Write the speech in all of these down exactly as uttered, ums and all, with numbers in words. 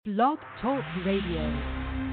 Blog Talk Radio.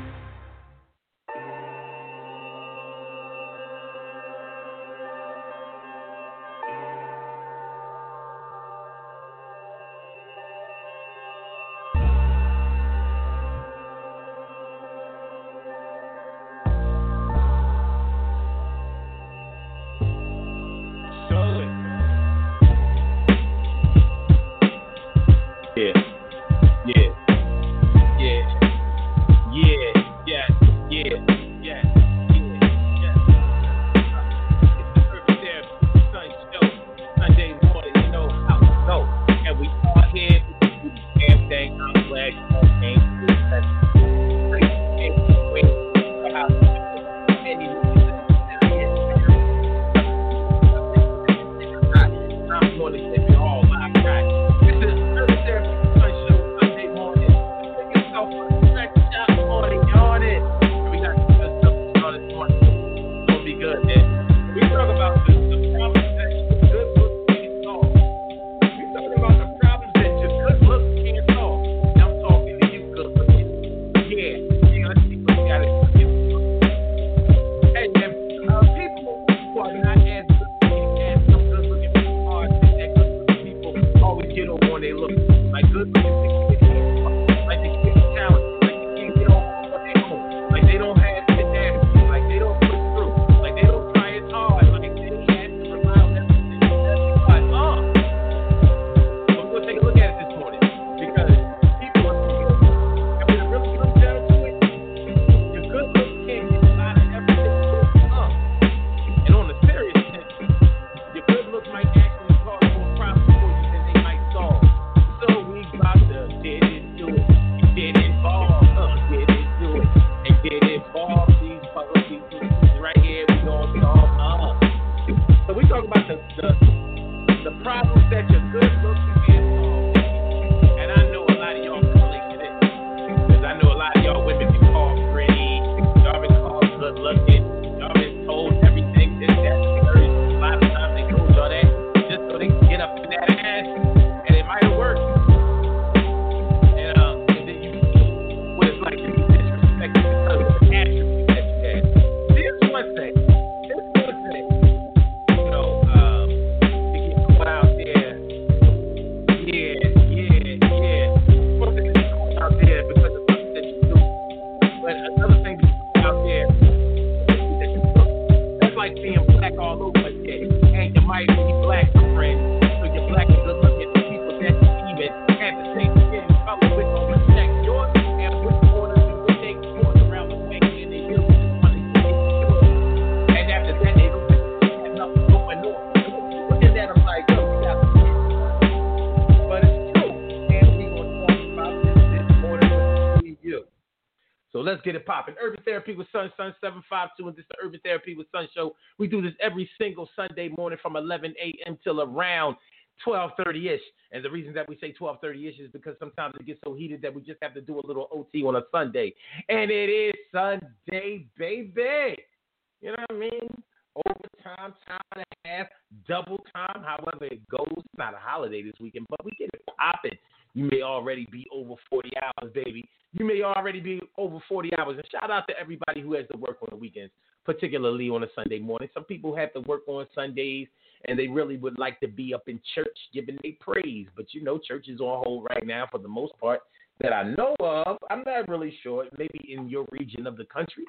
Get it popping. Urban Therapy with Sun, Sun seven five two, and this is the Urban Therapy with Sun show. We do this every single Sunday morning from eleven a.m. till around twelve thirty-ish. And the reason that we say twelve thirty-ish is because sometimes it gets so heated that we just have to do a little O T on a Sunday. And it is Sunday, baby. You know what I mean? Overtime, time and a half, double time, however it goes. It's not a holiday this weekend, but we get it popping. You may already be over forty hours, baby. You may already be over forty hours. And shout out to everybody who has to work on the weekends, particularly on a Sunday morning. Some people have to work on Sundays, and they really would like to be up in church giving their praise. But, you know, church is on hold right now for the most part that I know of. I'm not really sure. Maybe in your region of the country.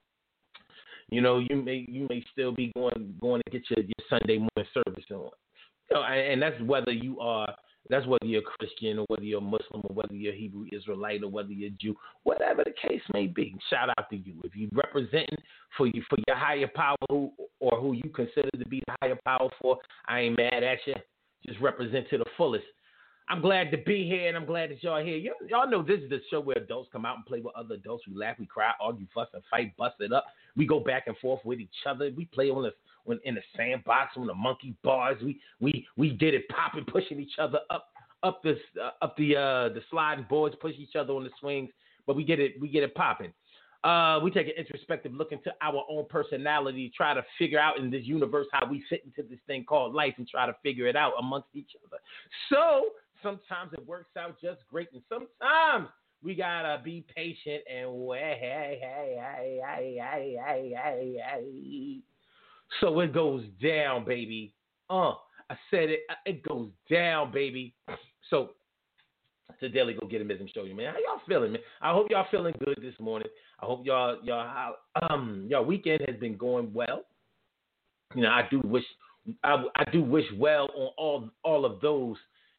You know, you may you may still be going going to get your, your Sunday morning service on. You know, and, and that's whether you are That's whether you're a Christian or whether you're a Muslim or whether you're a Hebrew Israelite or whether you're a Jew, whatever the case may be. Shout out to you. If you're representing for you for your higher power who, or who you consider to be the higher power for, I ain't mad at you. Just represent to the fullest. I'm glad to be here, and I'm glad that y'all here. Y- y'all know this is the show where adults come out and play with other adults. We laugh, we cry, argue, fuss, and fight, bust it up. We go back and forth with each other. We play on the when in the sandbox, on the monkey bars. We we we did it popping, pushing each other up up this uh, up the uh, the sliding boards, push each other on the swings. But we get it we get it popping. Uh, we take an introspective look into our own personality, try to figure out in this universe how we fit into this thing called life, and try to figure it out amongst each other. So sometimes it works out just great, and sometimes We gotta be patient and wait. Hey, hey, hey, hey, hey, hey, hey, hey. So it goes down, baby. Uh, I said it. It goes down, baby. So to Daily Go Get Mism Show you, man. How y'all feeling, man? I hope y'all feeling good this morning. I hope y'all y'all um y'all weekend has been going well. You know, I do wish I, I do wish well on all all of those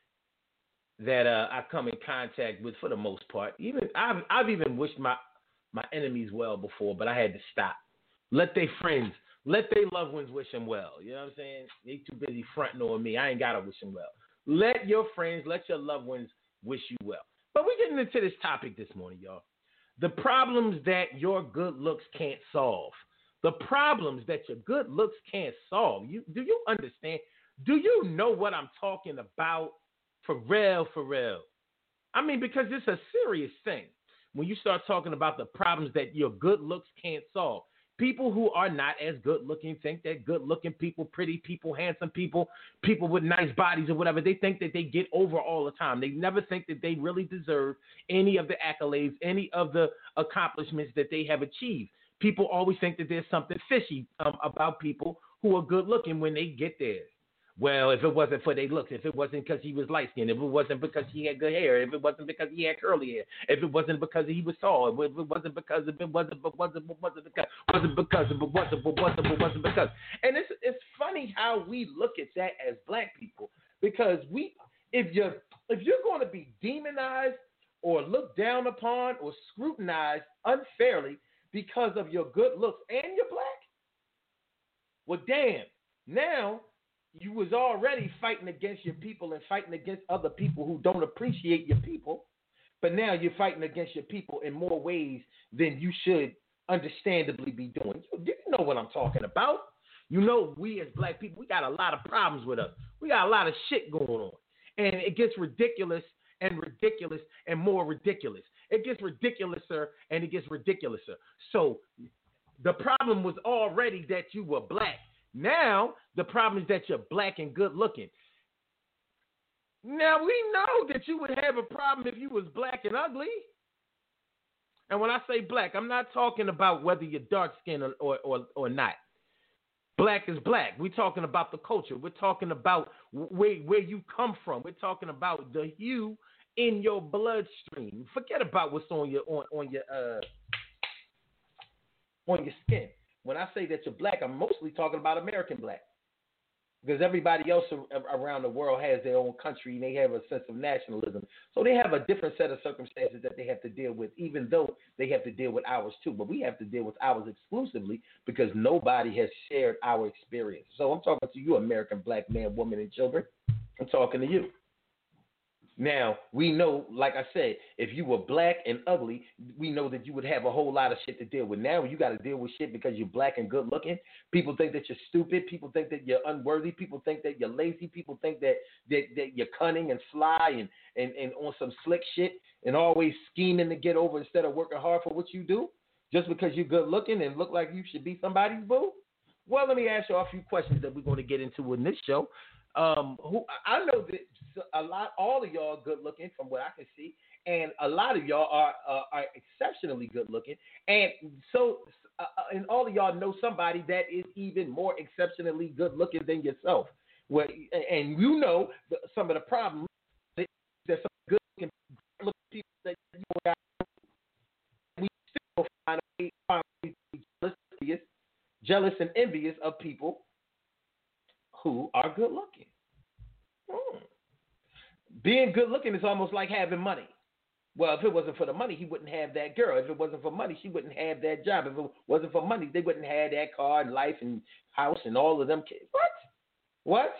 that uh, I come in contact with for the most part. Even I've I've even wished my my enemies well before, but I had to stop. Let their friends, let their loved ones wish them well. You know what I'm saying? They too busy fronting on me. I ain't gotta wish them well. Let your friends, let your loved ones wish you well. But we're getting into this topic this morning, y'all. The problems that your good looks can't solve. The problems that your good looks can't solve. You do you understand? Do you know what I'm talking about? For real, for real. I mean, because it's a serious thing when you start talking about the problems that your good looks can't solve. People who are not as good looking think that good looking people, pretty people, handsome people, people with nice bodies or whatever, they think that they get over all the time. They never think that they really deserve any of the accolades, any of the accomplishments that they have achieved. People always think that there's something fishy um, about people who are good looking when they get there. Well, if it wasn't for their looks, if it wasn't because he was light skinned, if it wasn't because he had good hair, if it wasn't because he had curly hair, if it wasn't because he was tall, if it wasn't because if it wasn't, but wasn't, but wasn't because, wasn't because, but wasn't, but wasn't, but wasn't because. And it's it's funny how we look at that as black people, because we, if you're if you're going to be demonized or looked down upon or scrutinized unfairly because of your good looks and you're black, well, damn, now. You was already fighting against your people and fighting against other people who don't appreciate your people, but now you're fighting against your people in more ways than you should understandably be doing. You, you know what I'm talking about. You know, we as black people, we got a lot of problems with us. We got a lot of shit going on, and it gets ridiculous and ridiculous and more ridiculous. It gets ridiculouser and it gets ridiculouser. So the problem was already that you were black. Now, the problem is that you're black and good looking. Now, we know that you would have a problem if you was black and ugly. And when I say black, I'm not talking about whether you're dark skinned or, or, or, or not. Black is black. We're talking about the culture. We're talking about where, where you come from. We're talking about the hue in your bloodstream. Forget about what's on your on, on your uh on your skin. When I say that you're black, I'm mostly talking about American black, because everybody else around the world has their own country and they have a sense of nationalism. So they have a different set of circumstances that they have to deal with, even though they have to deal with ours too. But we have to deal with ours exclusively because nobody has shared our experience. So I'm talking to you, American black man, woman, and children. I'm talking to you. Now, we know, like I said, if you were black and ugly, we know that you would have a whole lot of shit to deal with. Now, you got to deal with shit because you're black and good looking. People think that you're stupid. People think that you're unworthy. People think that you're lazy. People think that that, that you're cunning and sly and, and, and on some slick shit and always scheming to get over instead of working hard for what you do just because you're good looking and look like you should be somebody's boo. Well, let me ask you a few questions that we're going to get into in this show. Um, who I know that a lot, all of y'all are good looking from what I can see, and a lot of y'all are uh, are exceptionally good looking, and so uh, and all of y'all know somebody that is even more exceptionally good looking than yourself. Well, and you know the, some of the problems that some good looking people that you got. We still find a way to be jealous, jealous and envious of people who are good looking. Hmm. Being good looking is almost like having money. Well, if it wasn't for the money, he wouldn't have that girl. If it wasn't for money, she wouldn't have that job. If it wasn't for money, they wouldn't have that car and life and house and all of them kids. What? What?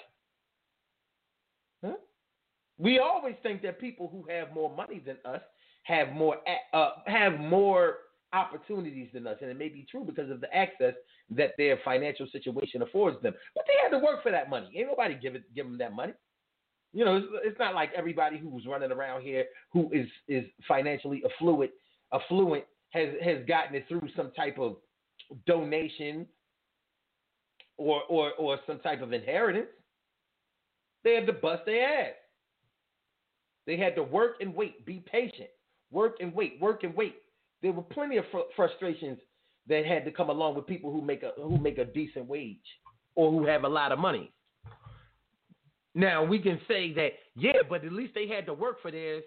Huh? We always think that people who have more money than us have more uh, have more opportunities than us, and it may be true because of the access that their financial situation affords them. But they had to work for that money. Ain't nobody give it give them that money. You know, it's, it's not like everybody who's running around here who is is financially affluent affluent has has gotten it through some type of donation or or or some type of inheritance. They had to bust their ass. They had to work and wait, be patient. Work and wait, work and wait. There were plenty of fr- frustrations that had to come along with people who make a who make a decent wage or who have a lot of money. Now we can say that, yeah, but at least they had to work for theirs.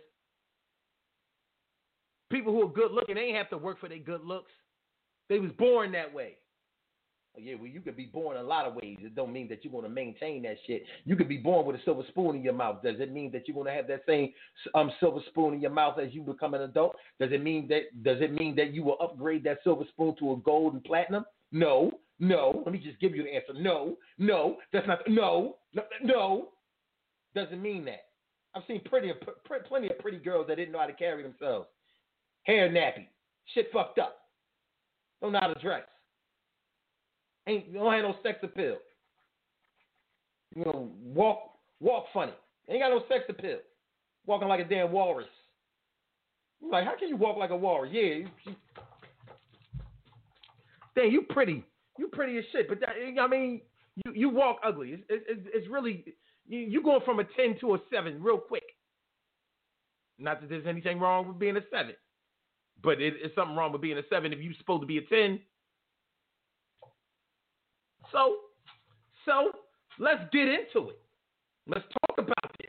People who are good looking, they ain't have to work for their good looks. They was born that way. Yeah, well, you could be born a lot of ways. It don't mean that you're going to maintain that shit. You could be born with a silver spoon in your mouth. Does it mean that you're going to have that same um silver spoon in your mouth as you become an adult? Does it mean that Does it mean that you will upgrade that silver spoon to a gold and platinum? No, no. Let me just give you the answer. No, no. That's not. No, no. no. Doesn't mean that. I've seen pretty, plenty of pretty girls that didn't know how to carry themselves. Hair nappy, shit fucked up. Don't know how to dress. Ain't don't have no sex appeal. You know, walk walk funny. Ain't got no sex appeal. Walking like a damn walrus. You're like, how can you walk like a walrus? Yeah, you, you, damn, you pretty. You pretty as shit. But that, I mean, you, you walk ugly. It's, it's, it's really you, you going from a ten to a seven real quick. Not that there's anything wrong with being a seven, but it, it's something wrong with being a seven if you're supposed to be a ten. So, so let's get into it. Let's talk about this.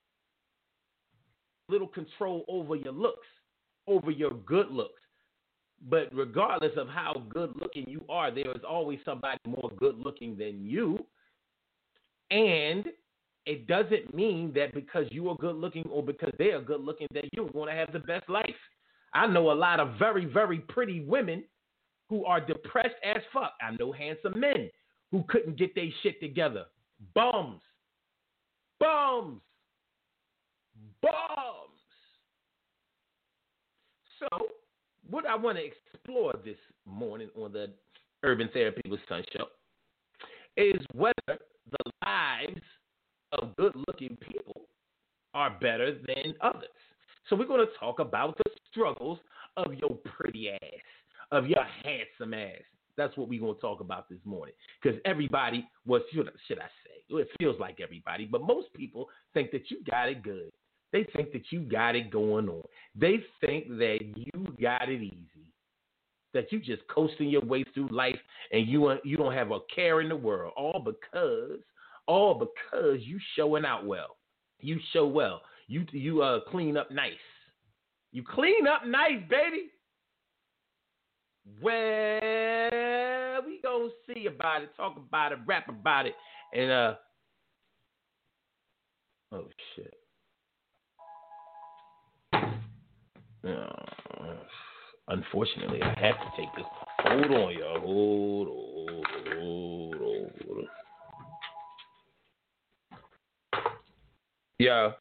Little control over your looks, over your good looks. But regardless of how good looking you are, there is always somebody more good looking than you. And it doesn't mean that because you are good looking or because they are good looking that you're going to have the best life. I know a lot of very, very pretty women who are depressed as fuck. I know handsome men who couldn't get their shit together. Bums. Bums. Bums. So, what I want to explore this morning on the Urban Therapy with Sun show is whether the lives of good-looking people are better than others. So we're going to talk about the struggles of your pretty ass, of your handsome ass. That's what we're going to talk about this morning. Because everybody, well, should, should I say, well, it feels like everybody, but most people think that you got it good. They think that you got it going on. They think that you got it easy, that you just coasting your way through life and you you don't have a care in the world, all because all because you showing out well. You show well. You you uh clean up nice. You clean up nice, baby. Well, we gonna see about it, talk about it, rap about it, and uh oh shit. Uh, unfortunately, I have to take this. Hold on, y'all. Hold on, hold on, hold on. Yeah.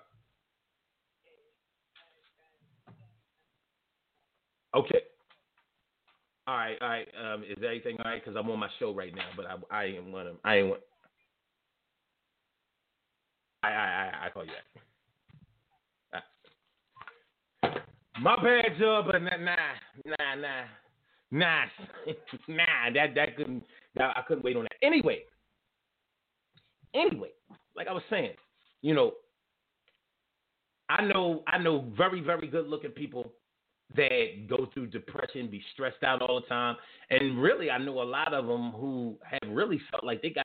Okay. All right, all right. Um, is everything all right? Because I'm on my show right now, but I, I ain't want to. I ain't want. I, I, I, I call you that. Uh, my bad, Joe, but nah, nah, nah, nah, nah, nah. That, that couldn't. That, I couldn't wait on that. Anyway, anyway, like I was saying, you know, I know, I know very, very good-looking people that go through depression, be stressed out all the time, and really, I know a lot of them who have really felt like they got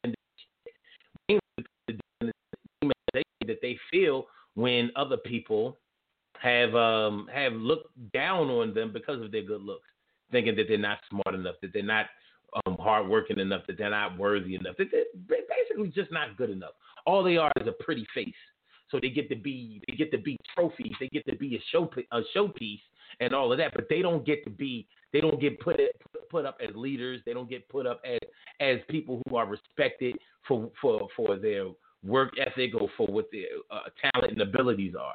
that they feel when other people have um, have looked down on them because of their good looks, thinking that they're not smart enough, that they're not um, hardworking enough, that they're not worthy enough, that they're basically just not good enough. All they are is a pretty face. So they get to be they get to be trophies, they get to be a show a showpiece and all of that, but they don't get to be they don't get put put up as leaders. They don't get put up as as people who are respected for for for their work ethic or for what their uh, talent and abilities are.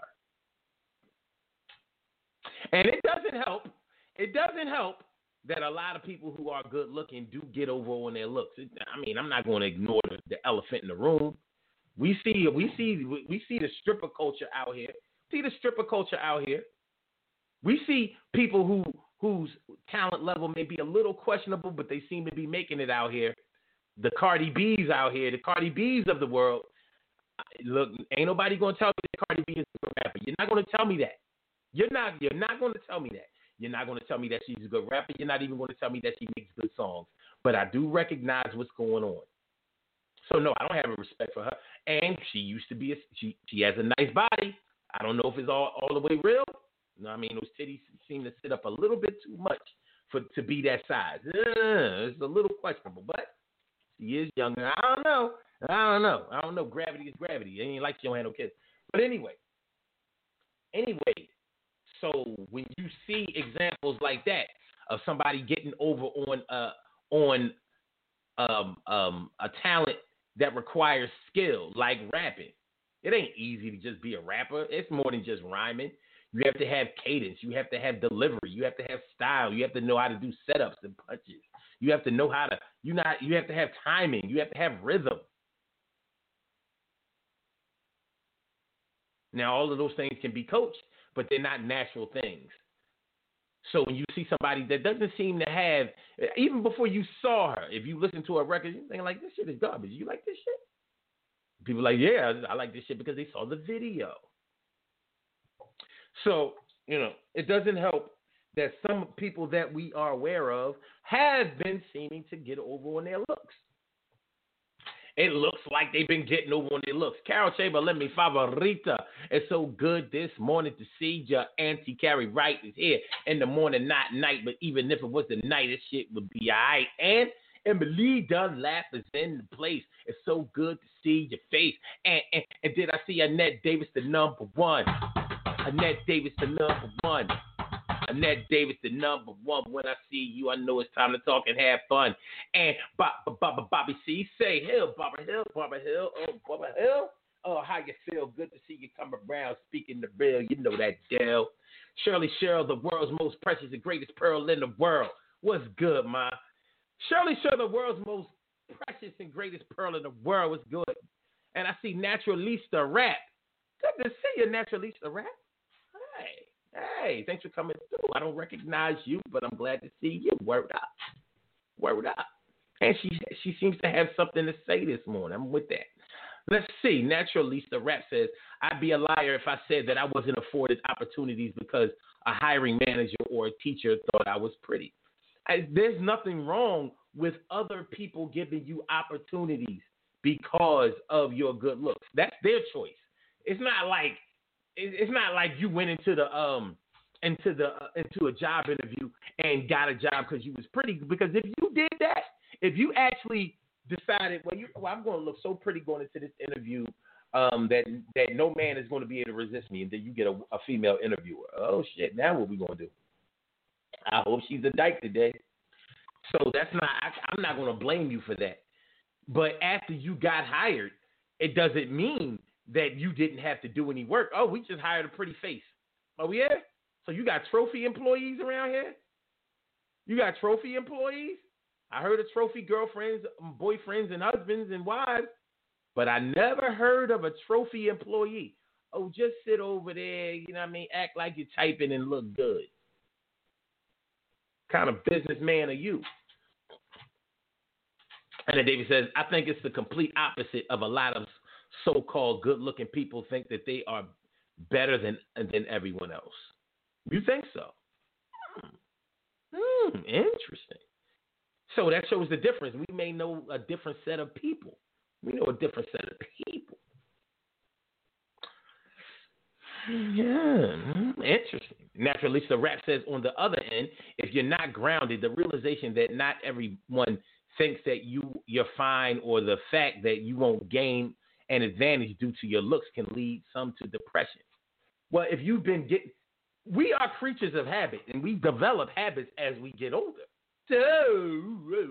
And it doesn't help. It doesn't help that a lot of people who are good looking do get over on their looks. I mean, I'm not going to ignore the, the elephant in the room. We see, we see, we see the stripper culture out here. See the stripper culture out here. We see people who whose talent level may be a little questionable, but they seem to be making it out here. The Cardi B's out here, the Cardi B's of the world. Look, ain't nobody gonna tell me that Cardi B is a rapper. You're not gonna tell me that. You're not you're not going to tell me that. You're not going to tell me that she's a good rapper. You're not even going to tell me that she makes good songs. But I do recognize what's going on. So no, I don't have a respect for her. And she used to be a she she has a nice body. I don't know if it's all, all the way real. You know what I mean? Those titties seem to sit up a little bit too much for to be that size. Uh, it's a little questionable, but she is younger. I don't know. I don't know. I don't know. Gravity is gravity. It ain't like she don't have no kids. But anyway, anyway, so when you see examples like that of somebody getting over on uh on um um a talent that requires skill like rapping, it ain't easy to just be a rapper. It's more than just rhyming. You have to have cadence. You have to have delivery. You have to have style. You have to know how to do setups and punches. You have to know how to you not you have to have timing. You have to have rhythm. Now all of those things can be coached, but they're not natural things. So when you see somebody that doesn't seem to have, even before you saw her, if you listen to a record, you're thinking like, this shit is garbage. You like this shit? People are like, yeah, I like this shit because they saw the video. So, you know, it doesn't help that some people that we are aware of have been seeming to get over on their looks. It looks like they've been getting over on their looks. Carol Chamberlain, mi favorita. It's so good this morning to see your Auntie Carrie Wright is here in the morning, not night. But even if it was the night, this shit would be all right. And Emily Dunlap is in the place. It's so good to see your face. And, and, and did I see Annette Davis, the number one? Annette Davis, the number one. Annette Davis, the number one. When I see you, I know it's time to talk and have fun. And Bob, Bob, Bobby C, say, Hill, Barbara Hill, Barbara Hill, oh, Barbara Hill. Oh, how you feel? Good to see you come around speaking the real. You know that deal. Shirley Cheryl, the world's most precious and greatest pearl in the world. What's good, ma? Shirley Cheryl, the world's most precious and greatest pearl in the world. What's good? And I see Naturalista Rap. Good to see you, Naturalista Rap. Hey. Hey, thanks for coming through. I don't recognize you, but I'm glad to see you. Word up. Word up. And she she seems to have something to say this morning. I'm with that. Let's see. Naturalista Rap says, I'd be a liar if I said that I wasn't afforded opportunities because a hiring manager or a teacher thought I was pretty. I, there's nothing wrong with other people giving you opportunities because of your good looks. That's their choice. It's not like It's not like you went into the um into the uh, into a job interview and got a job because you was pretty. Because if you did that, if you actually decided, well, you, well I'm going to look so pretty going into this interview um, that that no man is going to be able to resist me, and then you get a, a female interviewer. Oh shit! Now what we going to do? I hope she's a dyke today. So that's not. I, I'm not going to blame you for that. But after you got hired, it doesn't mean that you didn't have to do any work. Oh, we just hired a pretty face. Oh, yeah? So you got trophy employees around here? You got trophy employees? I heard of trophy girlfriends, boyfriends, and husbands and wives, but I never heard of a trophy employee. Oh, just sit over there, you know what I mean, act like you're typing and look good. Kind of businessman are you? And then David says, I think it's the complete opposite of a lot of so-called good-looking people think that they are better than than everyone else. You think so? Hmm. Hmm, interesting. So that shows the difference. We may know a different set of people. We know a different set of people. Yeah, interesting. Naturalista Rap says, on the other end, if you're not grounded, the realization that not everyone thinks that you, you're fine, or the fact that you won't gain an advantage due to your looks can lead some to depression. Well, if you've been getting, we are creatures of habit, and we develop habits as we get older. So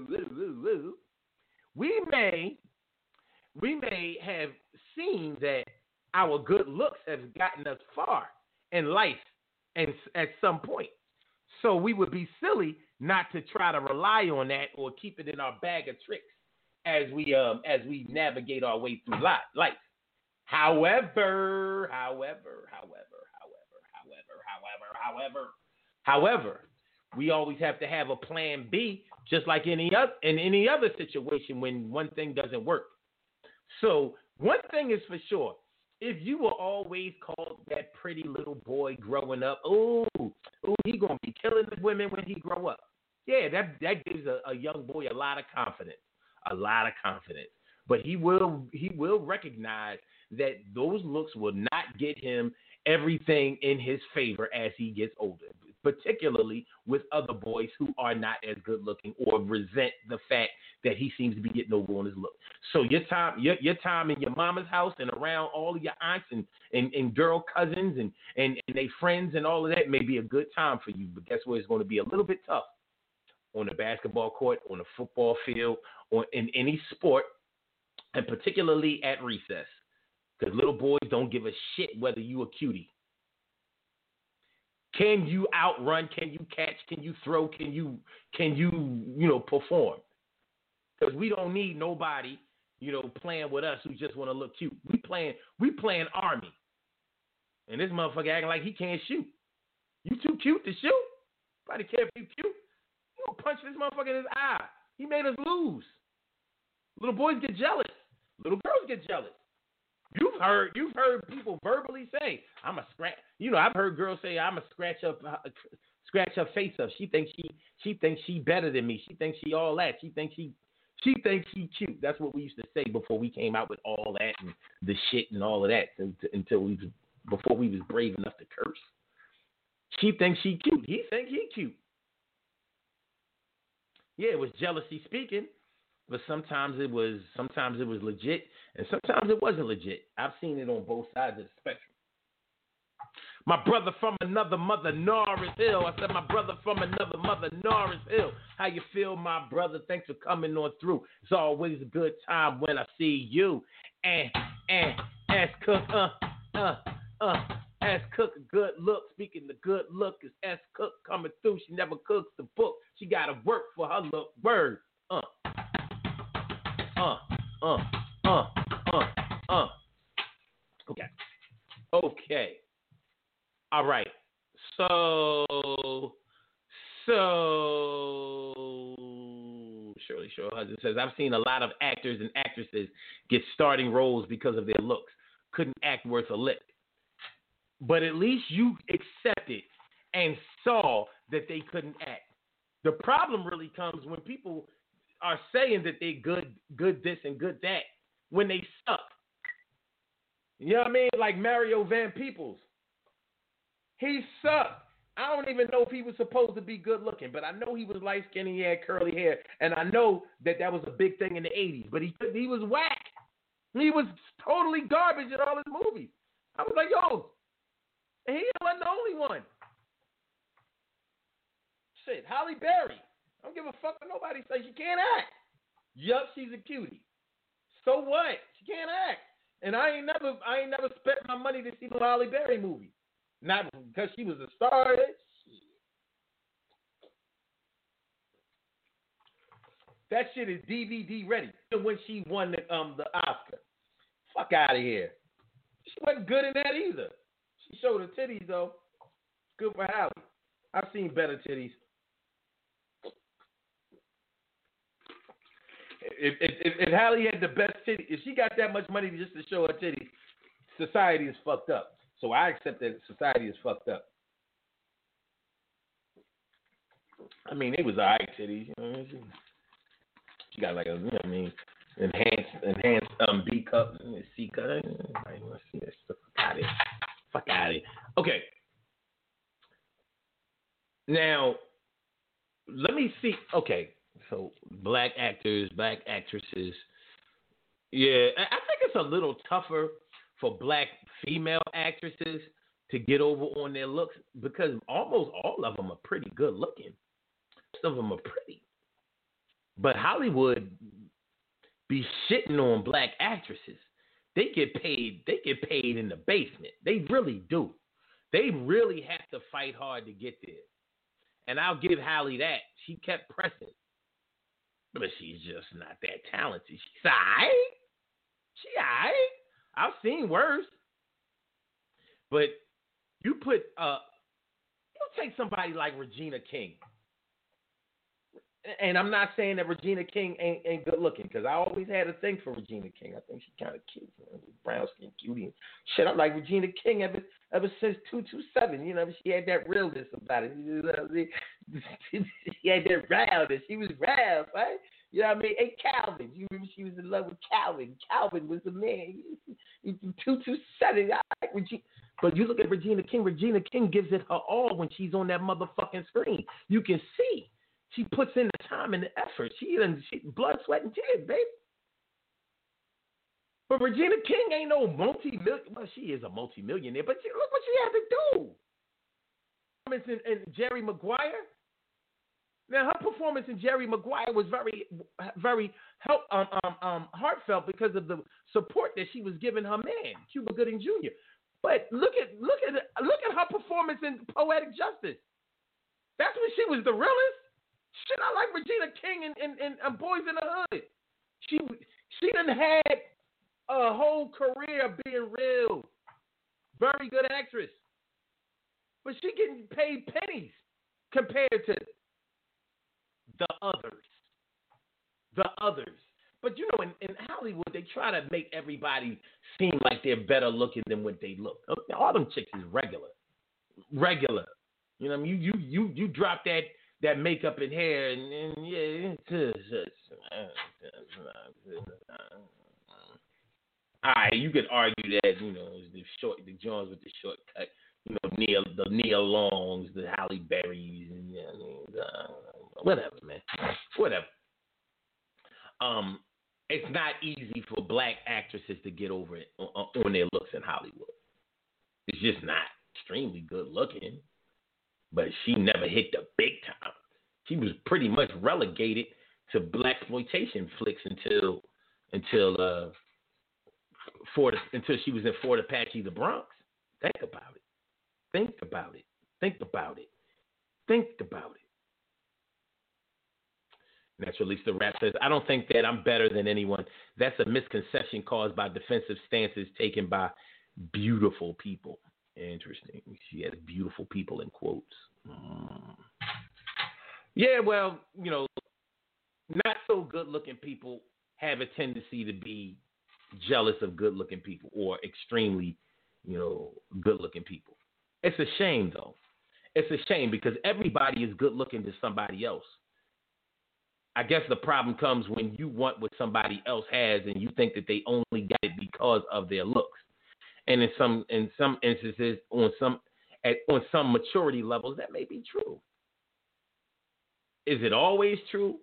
we may, we may have seen that our good looks have gotten us far in life, and at some point, so we would be silly not to try to rely on that or keep it in our bag of tricks as we um as we navigate our way through life. However, however, however, however, however, however, however, however, we always have to have a plan B, just like any other in any other situation when one thing doesn't work. So one thing is for sure: if you were always called that pretty little boy growing up, ooh, ooh, he gonna be killing the women when he grow up. Yeah, that that gives a, a young boy a lot of confidence, a lot of confidence. But he will he will recognize that those looks will not get him everything in his favor as he gets older, particularly with other boys who are not as good looking or resent the fact that he seems to be getting over on his look. So your time your, your time in your mama's house and around all of your aunts and, and, and girl cousins and, and, and they friends and all of that may be a good time for you, but guess what? It's going to be a little bit tough on the basketball court, on the football field, or in any sport, and particularly at recess. Because little boys don't give a shit whether you a cutie. Can you outrun? Can you catch? Can you throw? Can you can you you know perform? Because we don't need nobody you know playing with us who just want to look cute. We playing we playing Army, and this motherfucker acting like he can't shoot. You too cute to shoot? Nobody care if you cute. You gonna punch this motherfucker in his eye. He made us lose. Little boys get jealous. Little girls get jealous. You've heard you've heard people verbally say, "I'm a scratch." You know, I've heard girls say, "I'm a scratch up, uh, scratch her face up." She thinks she she thinks she better than me. She thinks she all that. She thinks she she thinks she cute. That's what we used to say before we came out with all that and the shit and all of that until we was, before we was brave enough to curse. She thinks she cute. He thinks he cute. Yeah, it was jealousy speaking. But sometimes it was sometimes it was legit, and sometimes it wasn't legit. I've seen it on both sides of the spectrum. My brother from another mother, Norris Hill. I said, my brother from another mother, Norris Hill. How you feel, my brother? Thanks for coming on through. It's always a good time when I see you. And and as Cook, uh, uh, uh, as Cook, a good look. Speaking the good look, is S Cook coming through. She never cooks the book. She gotta work for her look. Word, uh. Uh, uh, uh, uh, uh. Okay. Okay. All right. So, so, Shirley Shaw Hudson says, I've seen a lot of actors and actresses get starting roles because of their looks. Couldn't act worth a lick. But at least you accepted and saw that they couldn't act. The problem really comes when people are saying that they good, good this and good that when they suck. You know what I mean? Like Mario Van Peebles. He sucked. I don't even know if he was supposed to be good looking, but I know he was light skinned, he had curly hair, and I know that that was a big thing in the eighties, but he he was whack. He was totally garbage in all his movies. I was like, yo, and he wasn't the only one. Shit, Halle Berry. I don't give a fuck what nobody says. She can't act. Yup, she's a cutie. So what? She can't act. And I ain't never, I ain't never spent my money to see the Halle Berry movie. Not because she was a star. Shit. That shit is D V D ready. When she won the um the Oscar, fuck out of here. She wasn't good in that either. She showed her titties though. Good for Halle. I've seen better titties. If, if, if, if Halle had the best titties, if she got that much money just to show her titties, society is fucked up. So I accept that society is fucked up. I mean, it was alright titties. You know, she, she got like a, you know what I mean, enhanced, enhanced um B cup, C cup. I don't want to see that stuff. Fuck out of here. Fuck out of here. Okay. Now, let me see. Okay. So black actors, black actresses. Yeah, I think it's a little tougher for black female actresses to get over on their looks because almost all of them are pretty good looking. Most of them are pretty. But Hollywood be shitting on black actresses. They get paid, they get paid in the basement. They really do. They really have to fight hard to get there. And I'll give Halle that. She kept pressing. But she's just not that talented. She's all right. She all right. I've seen worse. But you put, uh, you take somebody like Regina King. And I'm not saying that Regina King ain't ain't good looking, because I always had a thing for Regina King. I think she's kind of cute, you know, brown skin cutie and shit. I'm like Regina King ever ever since two two seven. You know, she had that realness about it. You know what I mean? She had that roundness. She was round, right? You know what I mean? Hey, Calvin. You remember she was in love with Calvin. Calvin was the man. two two seven. I like Regina. But you look at Regina King. Regina King gives it her all when she's on that motherfucking screen. You can see. She puts in the time and the effort. She done she, blood, sweat, and tears, baby. But Regina King ain't no multi-million. Well, she is a multi-millionaire, but she, look what she had to do. Performance in, in Jerry Maguire. Now, her performance in Jerry Maguire was very, very help, um, um, um, heartfelt because of the support that she was giving her man, Cuba Gooding Junior But look at look at look at her performance in Poetic Justice. That's when she was the realest. Shit, I like Regina King and, and, and, and Boys in the Hood. She she done had a whole career being real. Very good actress. But she getting paid pennies compared to the others. The others. But you know, in, in Hollywood, they try to make everybody seem like they're better looking than what they look. All them chicks is regular. Regular. You know what I mean? You, you, you, you drop that that makeup and hair, and, and yeah, it's all right. You could argue that, you know, the short, the Jones with the shortcut, you know, Neil, the Neil Longs, the Halle Berrys, and you know, uh, whatever, man, whatever. Um, it's not easy for black actresses to get over it on, on their looks in Hollywood. It's just not extremely good looking. But she never hit the big time. She was pretty much relegated to blaxploitation flicks until until uh Fort until she was in Fort Apache, the Bronx. Think about it. Think about it. Think about it. Think about it. Naturally, the rap says, I don't think that I'm better than anyone. That's a misconception caused by defensive stances taken by beautiful people. Interesting. She has beautiful people in quotes. Mm. Yeah, well, you know, not so good-looking people have a tendency to be jealous of good-looking people or extremely, you know, good-looking people. It's a shame, though. It's a shame because everybody is good-looking to somebody else. I guess the problem comes when you want what somebody else has and you think that they only got it because of their looks. And in some in some instances, on some at on some maturity levels, that may be true. Is it always true?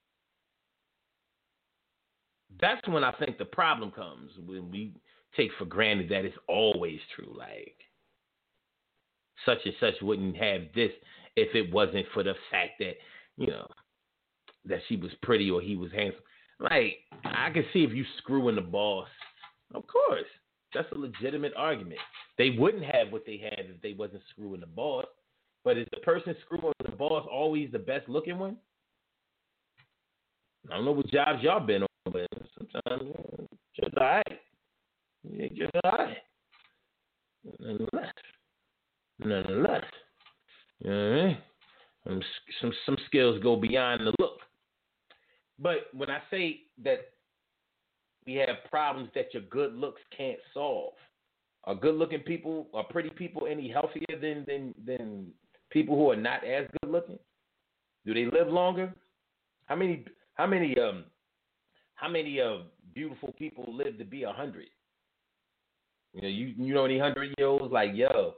That's when I think the problem comes, when we take for granted that it's always true. Like, such and such wouldn't have this if it wasn't for the fact that, you know, that she was pretty or he was handsome. Like, I can see if you screwing the boss. Of course. That's a legitimate argument. They wouldn't have what they had if they wasn't screwing the boss. But is the person screwing the boss always the best looking one? I don't know what jobs y'all been on, but sometimes uh, just all right. Yeah, just all right. Nonetheless. Nonetheless. You know what I mean? Some, some, some skills go beyond the look. But when I say that we have problems that your good looks can't solve, are good-looking people, are pretty people any healthier than, than, than people who are not as good-looking? Do they live longer? How many how many um how many uh, beautiful people live to be a hundred? You know, you you know any hundred year olds like, yo,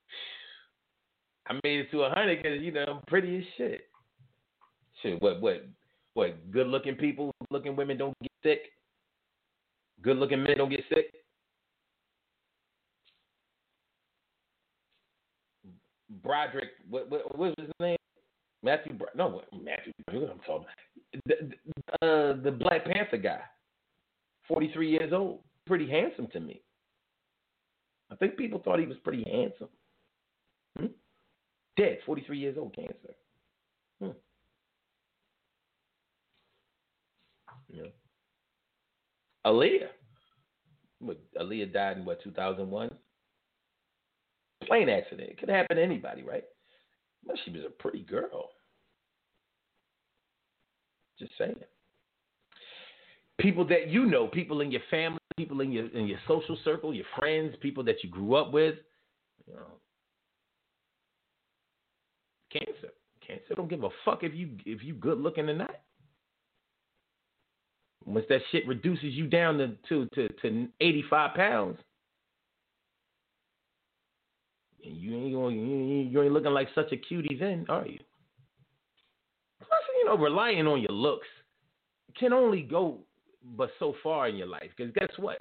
I made it to a hundred because you know I'm pretty as shit. Shit, what what what? Good-looking people, looking women don't get sick. Good-looking men don't get sick. Broderick, what what, what was his name? Matthew, no, what, Matthew, what I'm talking about. The, uh, the Black Panther guy, forty-three years old, pretty handsome to me. I think people thought he was pretty handsome. Hmm? Dead, forty-three years old, cancer. Hmm. Yeah. Aaliyah. What, Aaliyah died in what, two thousand one? Plane accident. It could happen to anybody, right? Well, she was a pretty girl. Just saying. People that you know, people in your family, people in your in your social circle, your friends, people that you grew up with, you know, cancer. Cancer don't give a fuck if you if you good looking or not. Once that shit reduces you down to to to, to eighty-five pounds, you ain't going you ain't looking like such a cutie then, are you? Plus, you know, relying on your looks can only go but so far in your life. Because guess what?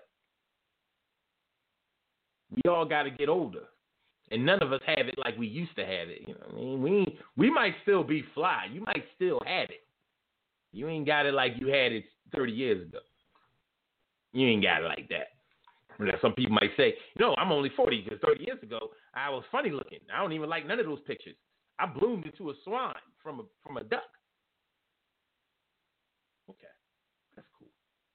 We all got to get older. And none of us have it like we used to have it. You know what I mean? We, we might still be fly. You might still have it. You ain't got it like you had it thirty years ago. You ain't got it like that. Now, some people might say, you know, I'm only forty because thirty years ago, I was funny looking. I don't even like none of those pictures. I bloomed into a swan from a, from a duck. Okay, that's cool.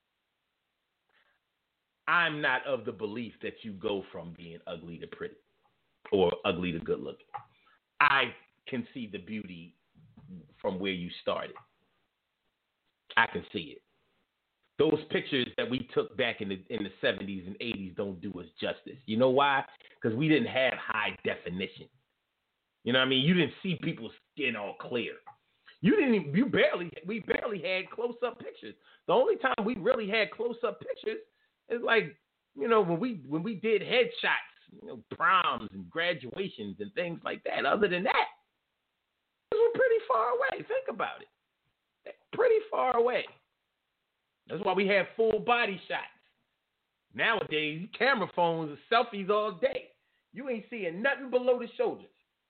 I'm not of the belief that you go from being ugly to pretty or ugly to good looking. I can see the beauty from where you started. I can see it. Those pictures that we took back in the in the seventies and eighties don't do us justice. You know why? Because we didn't have high definition. You know what I mean? You didn't see people's skin all clear. You didn't even, you barely, we barely had close-up pictures. The only time we really had close-up pictures is like, you know, when we when we did headshots, you know, proms and graduations and things like that. Other than that, we're pretty far away. Think about it. Pretty far away. That's why we have full body shots. Nowadays, camera phones and selfies all day. You ain't seeing nothing below the shoulders.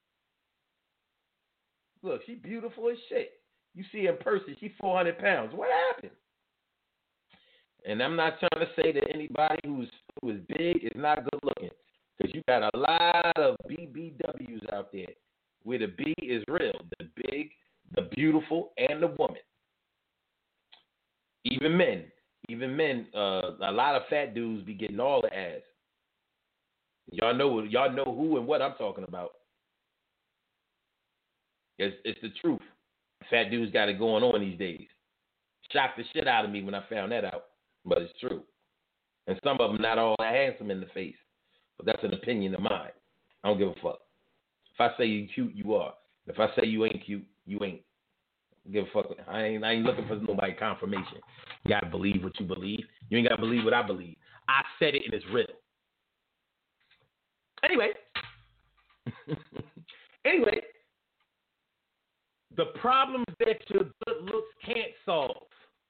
Look, she beautiful as shit. You see her in person, she four hundred pounds. What happened? And I'm not trying to say that anybody who's who is big is not good looking, because you got a lot of B B Ws out there where the B is real, the big, the beautiful, and the woman. Even men, even men, uh, a lot of fat dudes be getting all the ass. Y'all know, y'all know who and what I'm talking about. It's, it's the truth. Fat dudes got it going on these days. Shocked the shit out of me when I found that out, but it's true. And some of them not all handsome in the face, but that's an opinion of mine. I don't give a fuck. If I say you cute, you are. If I say you ain't cute, you ain't. Give a fuck. I ain't, I ain't looking for nobody confirmation. You gotta believe what you believe. You ain't gotta believe what I believe. I said it and it's real. Anyway. anyway. The problems that your good looks can't solve.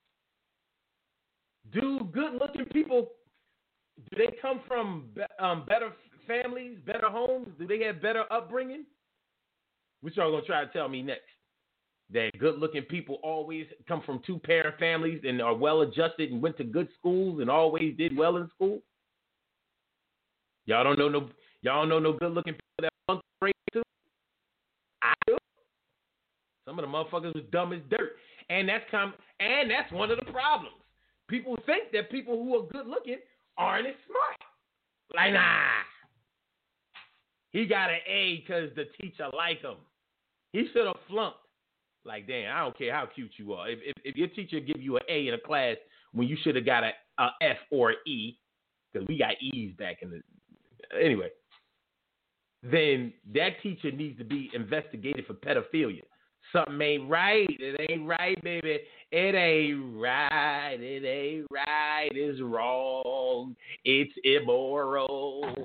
Do good looking people, do they come from um, better families, better homes? Do they have better upbringing? What y'all gonna try to tell me next? That good-looking people always come from two-parent families and are well-adjusted and went to good schools and always did well in school? Y'all don't know no. Y'all don't know no good-looking people that flunked grade too. I do. Some of the motherfuckers was dumb as dirt, and that's com- And that's one of the problems. People think that people who are good-looking aren't as smart. Like, nah. He got an A because the teacher liked him. He should have flunked. Like, damn, I don't care how cute you are. If if, if your teacher give you an A in a class when you should have got a, a F or an E, because we got E's back in the... Anyway, then that teacher needs to be investigated for pedophilia. Something ain't right. It ain't right, baby. It ain't right. It ain't right. It's wrong. It's immoral.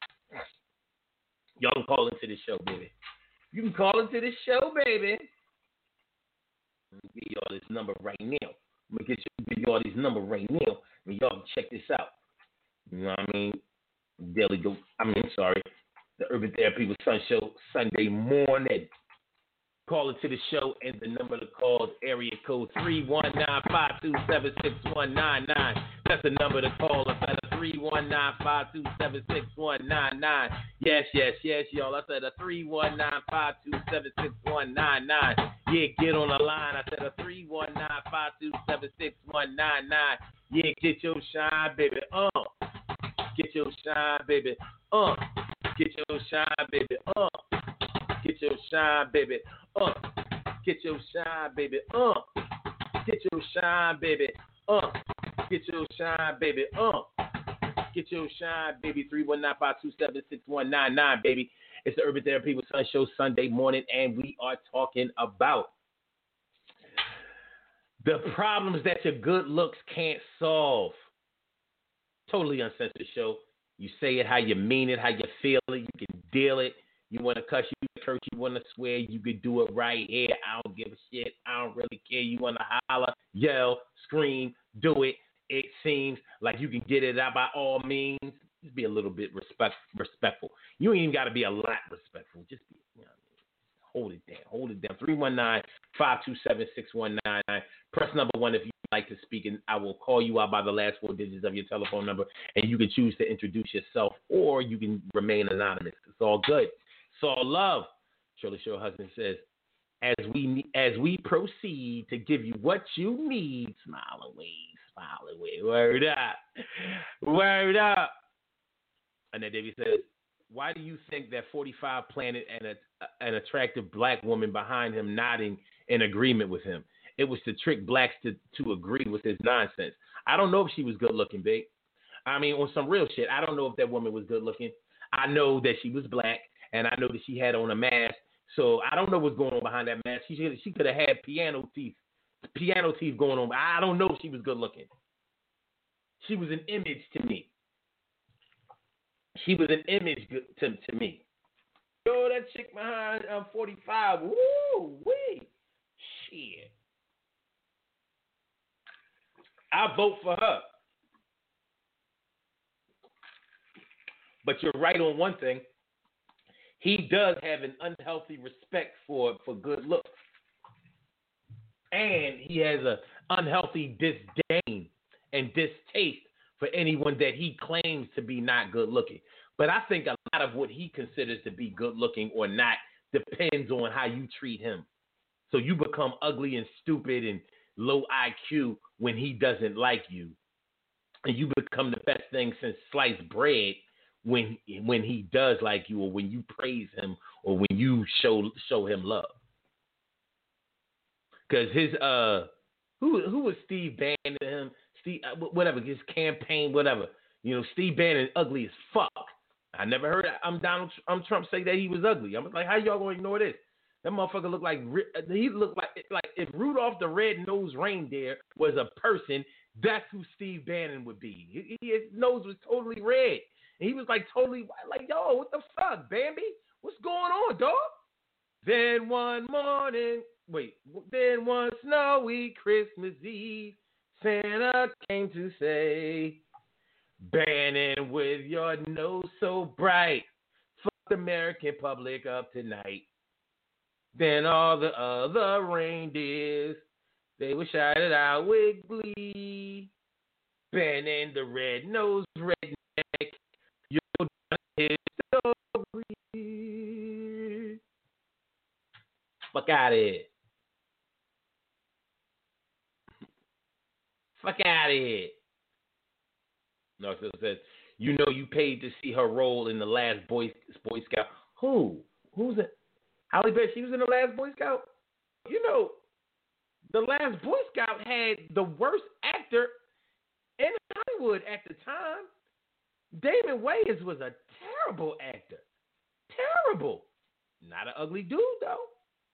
Y'all can call into this show, baby. You can call into this show, baby. Let me give y'all this number right now. I'm going to get you, give y'all this number right now, and y'all can check this out. You know what I mean? Daily Go, I mean, sorry. The Urban Therapy with Sun Show, Sunday morning. Call into the show, and the number to call is area code three one nine, five two seven, six one nine nine. That's the number to call us at a three one nine, five two seven, six one nine nine. Yes, yes, yes, y'all. I said a three one nine, five two seven, six one nine nine. Yeah, get on the line. I said a three one nine, five two seven, six one nine nine. Yeah, get your shine, baby. Uh, get your shine, baby. Uh, get your shine, baby. Uh, get your shine, baby. Uh, get your shine, baby. Uh, Get your shine, baby. Uh, get your shine, baby. Uh, get your shine, baby. three one nine, five two seven, six one nine nine, baby. It's the Urban Therapy with Sun Show Sunday morning, and we are talking about the problems that your good looks can't solve. Totally uncensored show. You say it how you mean it, how you feel it. You can deal it. You want to cuss, you can curse, you want to swear, you can do it right here. I don't give a shit. I don't really care. You want to holler, yell, scream, do it. It seems like you can get it out by all means. Just be a little bit respect, respectful. You ain't even got to be a lot respectful. Just be, you know, hold it down. Hold it down. three one nine, five two seven, six one nine nine. Press number one if you like to speak, and I will call you out by the last four digits of your telephone number, and you can choose to introduce yourself, or you can remain anonymous. It's all good. It's all love. Shirley Show husband says, as we as we proceed to give you what you need, smile away, smile away. Word up. Word up. And then David says, why do you think that forty-five planted an, an attractive black woman behind him nodding in agreement with him? It was to trick blacks to, to agree with his nonsense. I don't know if she was good looking, big. I mean, on some real shit, I don't know if that woman was good looking. I know that she was black, and I know that she had on a mask. So I don't know what's going on behind that mask. She should, she could have had piano teeth, piano teeth going on. I don't know if she was good looking. She was an image to me. She was an image to, to me. Yo, that chick behind um, forty-five, woo, wee, shit. I vote for her. But you're right on one thing. He does have an unhealthy respect for, for good looks. And he has an unhealthy disdain and distaste for anyone that he claims to be not good looking. But I think a lot of what he considers to be good looking or not depends on how you treat him. So you become ugly and stupid and low I Q when he doesn't like you. And you become the best thing since sliced bread when when he does like you, or when you praise him, or when you show show him love. Because his uh who who was Steve Bannon to him? Steve whatever, his campaign, whatever. You know, Steve Bannon ugly as fuck. I never heard I'm Donald I'm Trump say that he was ugly. I'm like, how y'all gonna ignore this? That motherfucker looked like he looked like like if Rudolph the Red-Nosed Reindeer was a person, that's who Steve Bannon would be. He, his nose was totally red, and he was like totally like, yo, what the fuck, Bambi? What's going on, dog? Then one morning, wait, then one snowy Christmas Eve, Santa came to say, Bannon, with your nose so bright, fuck the American public up tonight. Then all the other reindeers, they were shouted out with glee. Bannon, the red-nosed redneck, you're done his story. Fuck out of here. Fuck out of here. Narcissist says, you know you paid to see her role in the last Boy, Boy Scout. Who? Who's it? Halle Berry, she was in the last Boy Scout. You know, the last Boy Scout had the worst actor in Hollywood at the time. Damon Wayans was a terrible actor. Terrible. Not an ugly dude, though.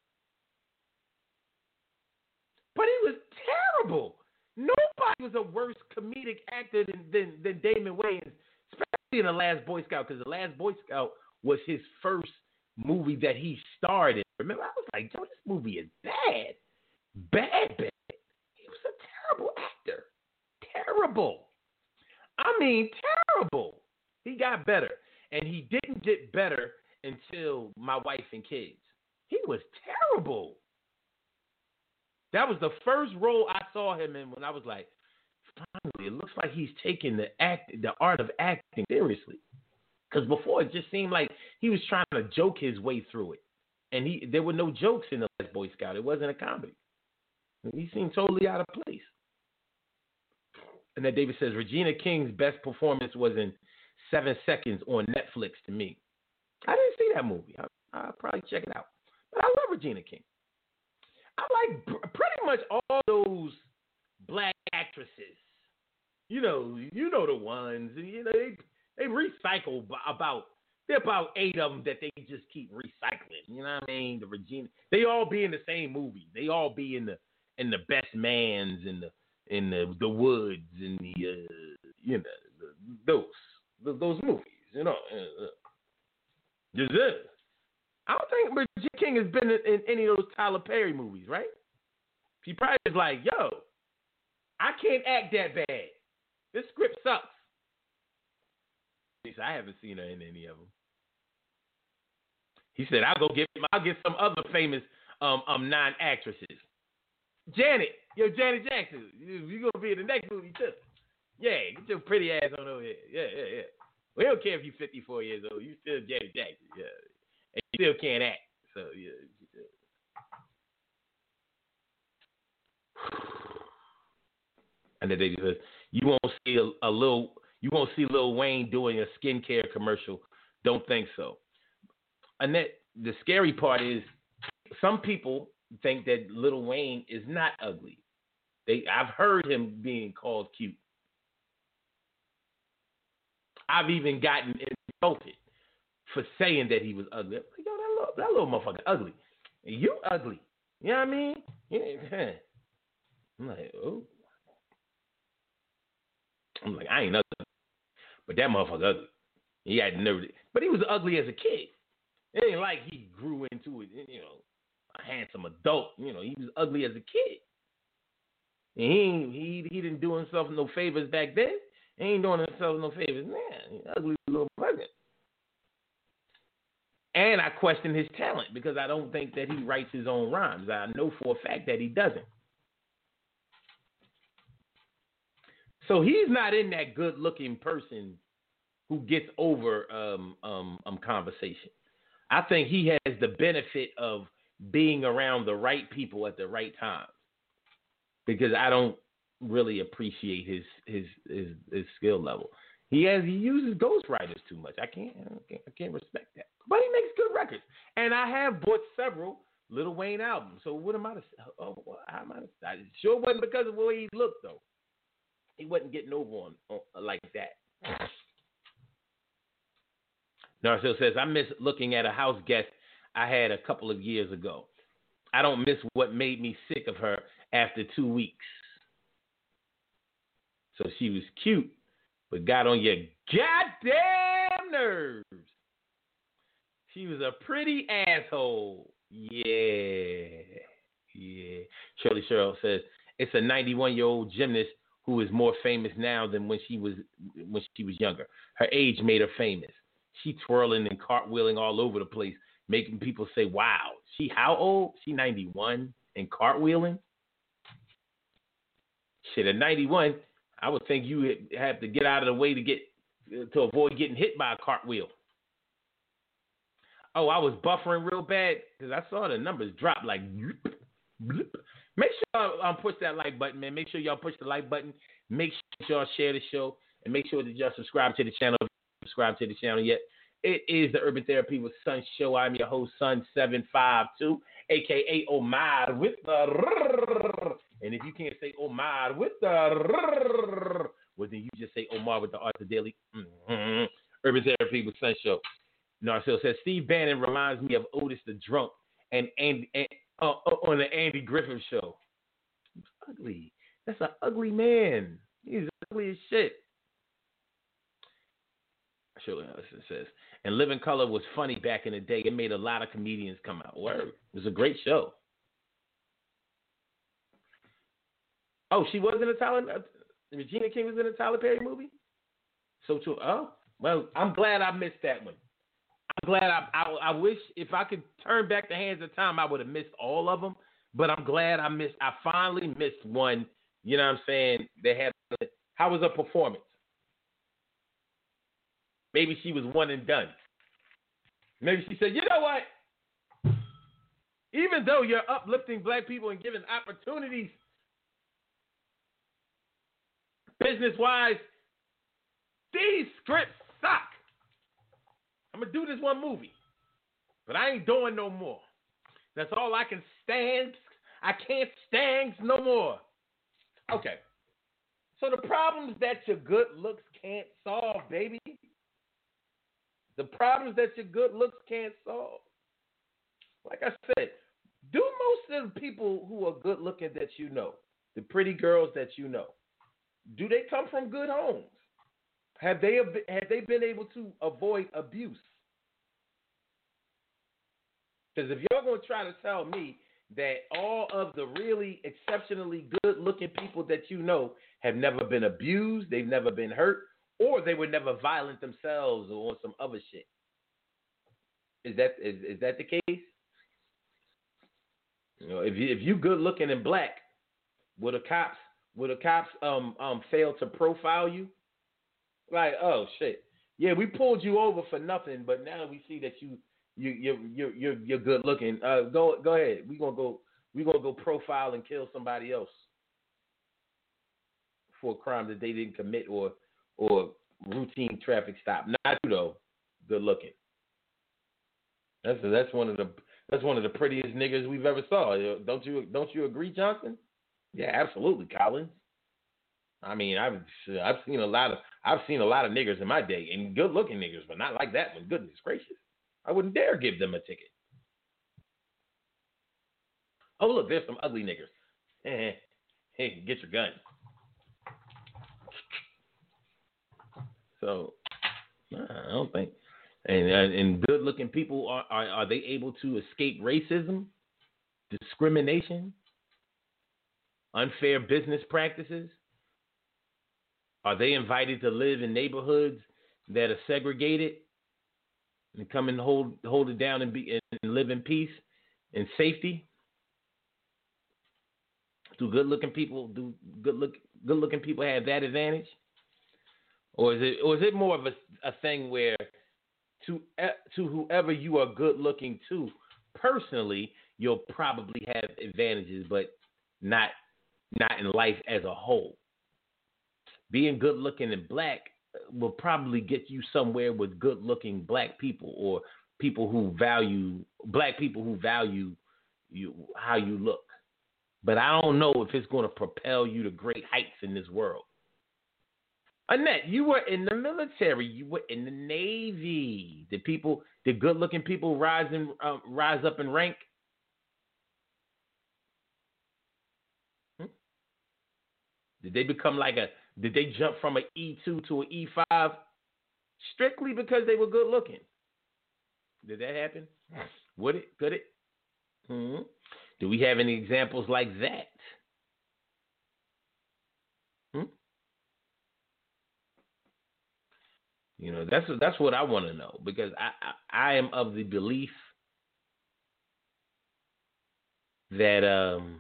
But he was terrible. Nobody was a worse comedic actor than, than, than Damon Wayans, especially in The Last Boy Scout, because The Last Boy Scout was his first movie that he starred in. Remember, I was like, yo, this movie is bad. Bad, bad. He was a terrible actor. Terrible. I mean, terrible. He got better. And he didn't get better until My Wife and Kids. He was terrible. That was the first role I saw him in when I was like, finally, it looks like he's taking the act, the art of acting seriously. Because before it just seemed like he was trying to joke his way through it. And he there were no jokes in The Last Boy Scout. It wasn't a comedy. He seemed totally out of place. And then David says, Regina King's best performance was in Seven Seconds on Netflix to me. I didn't see that movie. I, I'll probably check it out. But I love Regina King. I like pretty much all those black actresses. You know, you know the ones. You know they they recycle about there are about eight of them that they just keep recycling. You know what I mean? The Regina, they all be in the same movie. They all be in the in the Best Mans in the in the the Woods and the uh, you know the, those the, those movies. You know, uh, just uh, I don't think Regina King has been in, in any of those Tyler Perry movies, right? She probably is like, yo, I can't act that bad. This script sucks. At least I haven't seen her in any of them. He said, I'll go get I'll get some other famous um um non-actresses. Janet, yo, Janet Jackson, you, you gonna be in the next movie too. Yeah, get your pretty ass on over here. Yeah, yeah, yeah. We don't care if you're fifty-four years old. You still Janet Jackson. Yeah, and you still can't act. So yeah. And then they says you won't see a, a little, you won't see Lil Wayne doing a skincare commercial. Don't think so. And that the scary part is, some people think that Lil Wayne is not ugly. They, I've heard him being called cute. I've even gotten insulted for saying that he was ugly. I'm like, yo, that little, that little motherfucker ugly. You ugly. You know what I mean? Yeah. I'm like, oh. I'm like, I ain't ugly. But that motherfucker ugly. He had nerve. But he was ugly as a kid. It ain't like he grew into it, you know, a handsome adult. You know, he was ugly as a kid. And he ain't, he he didn't do himself no favors back then. He ain't doing himself no favors now. He's an ugly little bugger. And I question his talent because I don't think that he writes his own rhymes. I know for a fact that he doesn't. So he's not in that good-looking person who gets over um, um, um, conversation. I think he has the benefit of being around the right people at the right time, because I don't really appreciate his his his, his skill level. He has he uses ghostwriters too much. I can't, I can't I can't respect that. But he makes good records, and I have bought several Lil Wayne albums. So what am I to? Oh, how am I to? I sure wasn't because of the way he looked though. He wasn't getting over on, on like that. Narcille says, I miss looking at a house guest I had a couple of years ago. I don't miss what made me sick of her after two weeks. So she was cute, but got on your goddamn nerves. She was a pretty asshole. Yeah. Yeah. Shirley Cheryl says, it's a ninety-one-year-old gymnast who is more famous now than when she was when she was younger. Her age made her famous. She twirling and cartwheeling all over the place, making people say, wow, she how old? She ninety-one and cartwheeling? Shit, at ninety-one, I would think you would have to get out of the way to get to avoid getting hit by a cartwheel. Oh, I was buffering real bad because I saw the numbers drop like bloop, bloop. Make sure y'all um, push that like button, man. Make sure y'all push the like button. Make sure y'all share the show. And make sure that y'all subscribe to the channel. Subscribe to the channel yet. It is the Urban Therapy with Sun show. I'm your host, Sun seven five two, a k a. Omar with the rrrr. And if you can't say Omar with the rrrr, well, then you just say Omar with the Arthur Daily. Mm-hmm. Urban Therapy with Sun show. Narcille says, Steve Bannon reminds me of Otis the Drunk and, and, and uh, on the Andy Griffith show. He's ugly. That's an ugly man. He's ugly as shit. Shirley Allison says, and Living Color was funny back in the day. It made a lot of comedians come out. Word. It was a great show. Oh, she was in a Tyler, uh, Regina King was in a Tyler Perry movie? So true. Oh, well, I'm glad I missed that one. I'm glad I, I, I wish if I could turn back the hands of time, I would have missed all of them. But I'm glad I missed, I finally missed one. You know what I'm saying? They had, how was her performance? Maybe she was one and done. Maybe she said, you know what? Even though you're uplifting black people and giving opportunities business-wise, these scripts suck. I'm going to do this one movie, but I ain't doing no more. That's all I can stand. I can't stand no more. Okay. So the problems that your good looks can't solve, baby. The problems that your good looks can't solve. Like I said, do most of the people who are good looking that you know, the pretty girls that you know, do they come from good homes? Have they have they been able to avoid abuse? Because if y'all gonna try to tell me that all of the really exceptionally good looking people that you know have never been abused, they've never been hurt, or they were never violent themselves or on some other shit, is that is, is that the case? You know, if you if you good looking and black, would the cops would the cops um um fail to profile you? Like, oh shit, yeah, we pulled you over for nothing, but now we see that you you you you you're you're good looking. Uh, go go ahead. We gonna go we gonna go profile and kill somebody else for a crime that they didn't commit or or routine traffic stop. Not you though. Good looking. That's that's one of the that's one of the prettiest niggas we've ever saw. Don't you don't you agree, Johnson? Yeah, absolutely, Collins. I mean, I've I've seen a lot of I've seen a lot of niggers in my day, and good looking niggers, but not like that one. Goodness gracious, I wouldn't dare give them a ticket. Oh look, there's some ugly niggers. Hey, get your gun. So I don't think, and and good looking people are, are are they able to escape racism, discrimination, unfair business practices? Are they invited to live in neighborhoods that are segregated and come and hold hold it down and be and live in peace and safety? Do good looking people do good look good looking people have that advantage, or is it or is it more of a, a thing where to to whoever you are good looking to personally, you'll probably have advantages, but not not in life as a whole. Being good looking and black will probably get you somewhere with good looking black people or people who value black people who value you how you look. But I don't know if it's going to propel you to great heights in this world. Annette, you were in the military. You were in the Navy. Did people, did good looking people rise and uh, rise up in rank? Hmm? Did they become like a Did they jump from an E two to an E five strictly because they were good looking? Did that happen? Would it? Could it? Hmm? Do we have any examples like that? Hmm? You know, that's that's what I want to know, because I, I I am of the belief that um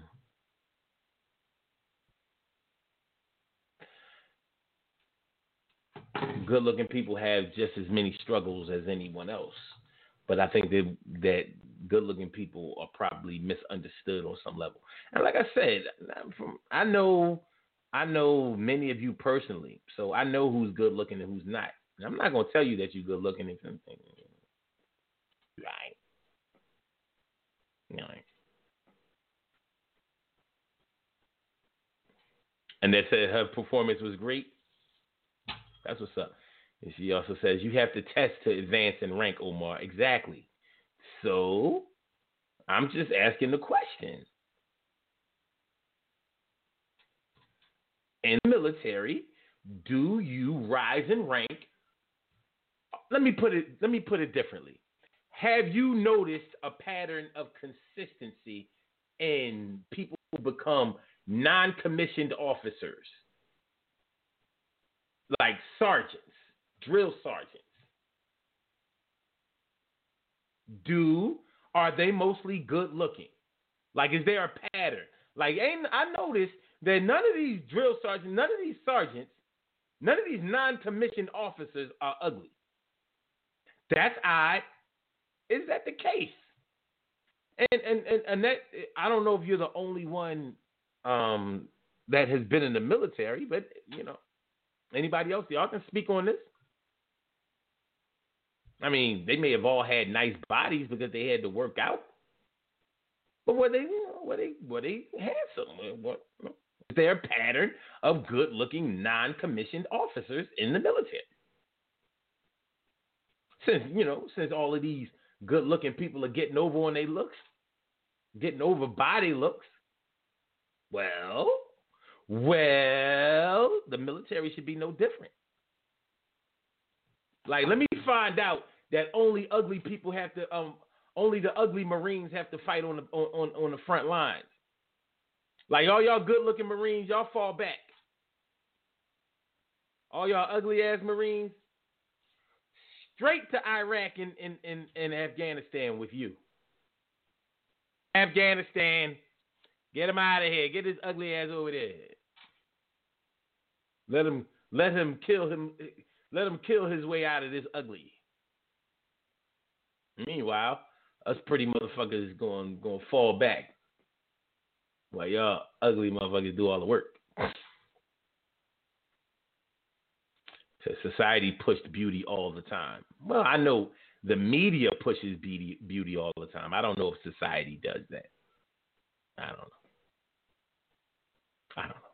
good looking people have just as many struggles as anyone else. But I think that that good looking people are probably misunderstood on some level. And like I said, from, I know I know many of you personally, so I know who's good looking and who's not. And I'm not gonna tell you that you're good looking and something. Right. Right. And they said her performance was great. That's what's up. And she also says you have to test to advance in rank, Omar. Exactly. So I'm just asking the question. In the military, do you rise in rank? Let me put it let me put it differently. Have you noticed a pattern of consistency in people who become non-commissioned officers, like sergeants, drill sergeants? Do are they mostly good looking? Like, is there a pattern? Like, ain't I noticed that none of these drill sergeants, none of these sergeants, none of these non-commissioned officers are ugly. That's odd. Is that the case? And and and, and that, I don't know if you're the only one um, that has been in the military, but you know, anybody else, y'all can speak on this. I mean, they may have all had nice bodies because they had to work out. But were they, you know, were they, were they handsome? What, what, their pattern of good-looking, non-commissioned officers in the military. Since, you know, since all of these good-looking people are getting over on their looks, getting over body looks, well, well, the military should be no different. Like, let me find out that only ugly people have to, um, only the ugly Marines have to fight on the on, on the front lines. Like, all y'all good-looking Marines, y'all fall back. All y'all ugly-ass Marines, straight to Iraq and, and, and, and Afghanistan with you. Afghanistan, get him out of here. Get his ugly ass over there. Let him, let him kill him. Let him kill his way out of this ugly. Meanwhile, us pretty motherfuckers is going going to fall back while y'all ugly motherfuckers do all the work. Society pushed beauty all the time. Well, I know the media pushes beauty, beauty all the time. I don't know if society does that. I don't know. I don't know.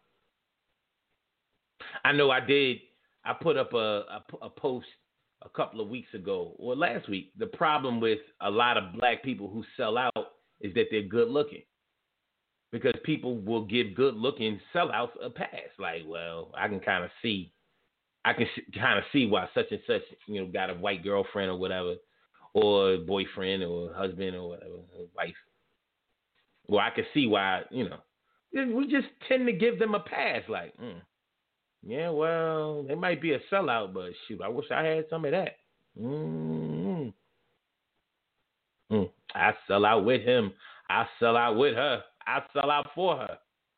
I know I did. I put up a, a, a post a couple of weeks ago, or last week. The problem with a lot of black people who sell out is that they're good looking. Because people will give good looking sellouts a pass. Like, well, I can kind of see. I can kind of see why such and such, you know, got a white girlfriend or whatever, or boyfriend or husband or whatever, or wife. Well, I can see why, you know, we just tend to give them a pass. Like, mm, yeah, well, they might be a sellout, but shoot, I wish I had some of that. Mm-hmm. Mm. I sell out with him. I sell out with her. I sell out for her.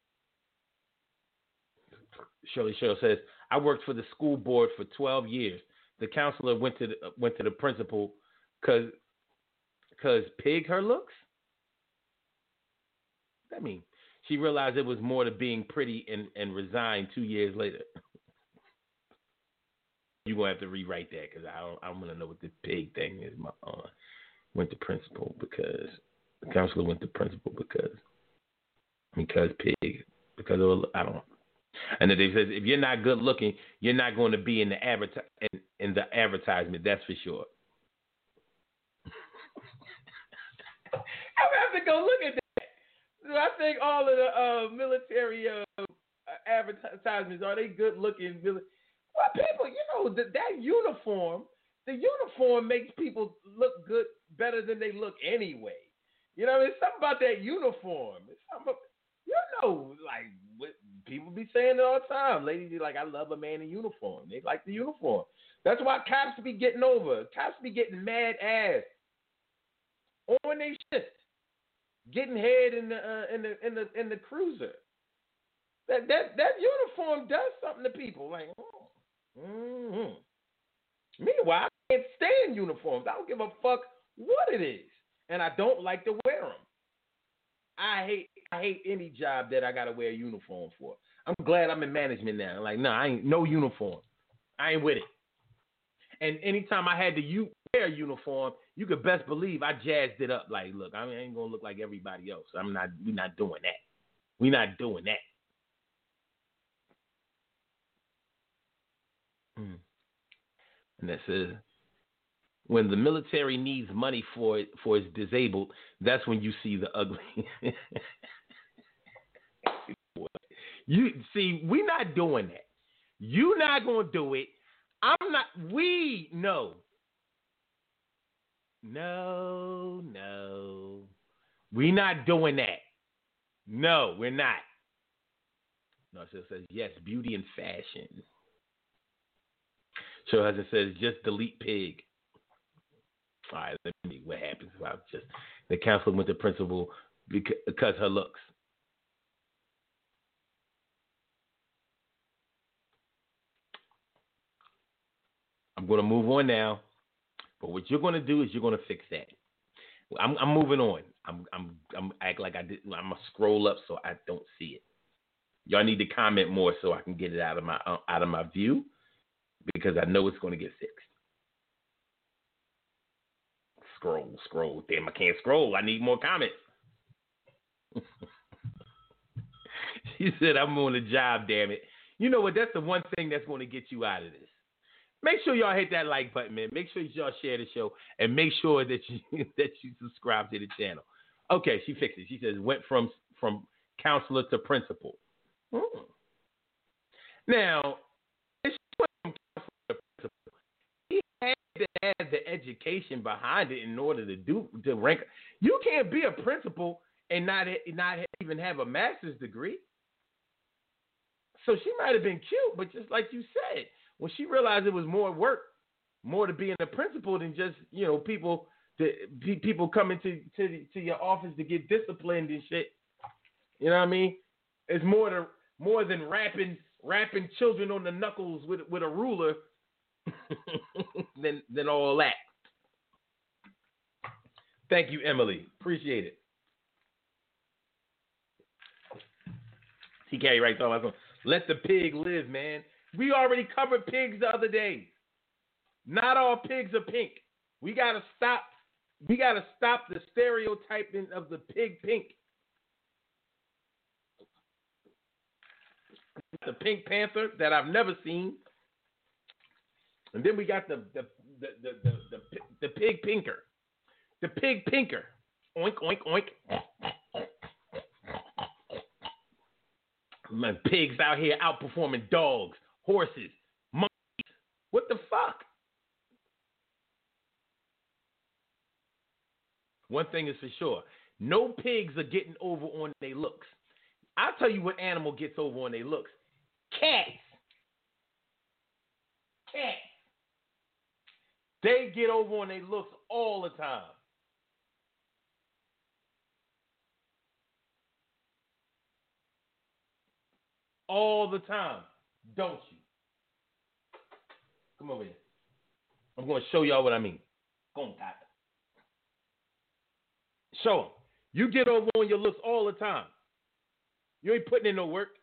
Shirley Cheryl says, I worked for the school board for twelve years. The counselor went to the, went to the principal because because pig her looks. I mean, she realized it was more to being pretty and, and resigned two years later. You're going to have to rewrite that because I don't, I don't want to know what the pig thing is. My uh, went to principal because the counselor went to principal because because pig because of, I don't know. And then they says if you're not good looking, you're not going to be in the adverti- in, in the advertisement. That's for sure. I have to go look at that. So I think all of the uh, military uh, advertisements are they good looking? Well, people, you know that that uniform, the uniform makes people look good better than they look anyway. You know, it's something about that uniform. It's something about, you know, like what people be saying it all the time. Ladies be like, I love a man in uniform. They like the uniform. That's why cops be getting over. Cops be getting mad ass on their shit, getting head in the uh, in the in the in the cruiser. That that that uniform does something to people. Like, oh. mm-hmm. Meanwhile, I can't stand uniforms. I don't give a fuck what it is, and I don't like to wear them. I hate I hate any job that I gotta wear a uniform for. I'm glad I'm in management now. Like, no, I ain't no uniform. I ain't with it. And anytime I had to u- wear a uniform, you could best believe I jazzed it up. Like, look, I, mean, I ain't gonna look like everybody else. I'm not. We're not doing that. We're not doing that. Hmm. And that says, when the military needs money for it, for its disabled, that's when you see the ugly. You see, we're not doing that. You're not gonna do it. I'm not. We no. No, no. We're not doing that. No, we're not. No, it says yes, beauty and fashion. So as it says, just delete pig. All right, let me see what happens if I just the counselor went to principal because, because her looks. I'm going to move on now, but what you're going to do is you're going to fix that. I'm, I'm moving on. I'm I'm I'm act like I did. I'm gonna scroll up so I don't see it. Y'all need to comment more so I can get it out of my uh, out of my view because I know it's going to get fixed. Scroll, scroll. Damn, I can't scroll. I need more comments. She said, I'm on the job, damn it. You know what? That's the one thing that's going to get you out of this. Make sure y'all hit that like button, man. Make sure y'all share the show and make sure that you that you subscribe to the channel. Okay, she fixed it. She says went from from counselor to principal. Hmm. Now, it's from counselor to principal. He had to have the education behind it in order to do to rank. You can't be a principal and not not even have a master's degree. So she might have been cute, but just like you said, when she realized it was more work, more to being a principal than just, you know, people to people coming to to, to your office to get disciplined and shit. You know what I mean? It's more to more than rapping rapping children on the knuckles with with a ruler than than all that. Thank you, Emily. Appreciate it. T K right there. Let the pig live, man. We already covered pigs the other day. Not all pigs are pink. We gotta stop. We gotta stop the stereotyping of the pig pink. The Pink Panther that I've never seen, and then we got the the the the the, the, the pig pinker, the pig pinker. Oink oink oink. Man, pigs out here outperforming dogs, horses, monkeys. What the fuck? One thing is for sure. No pigs are getting over on their looks. I'll tell you what animal gets over on their looks. Cats. Cats. They get over on their looks all the time. All the time, don't you? Come over here. I'm going to show y'all what I mean. Go on, Tata. Show them. You get over on your looks all the time. You ain't putting in no work.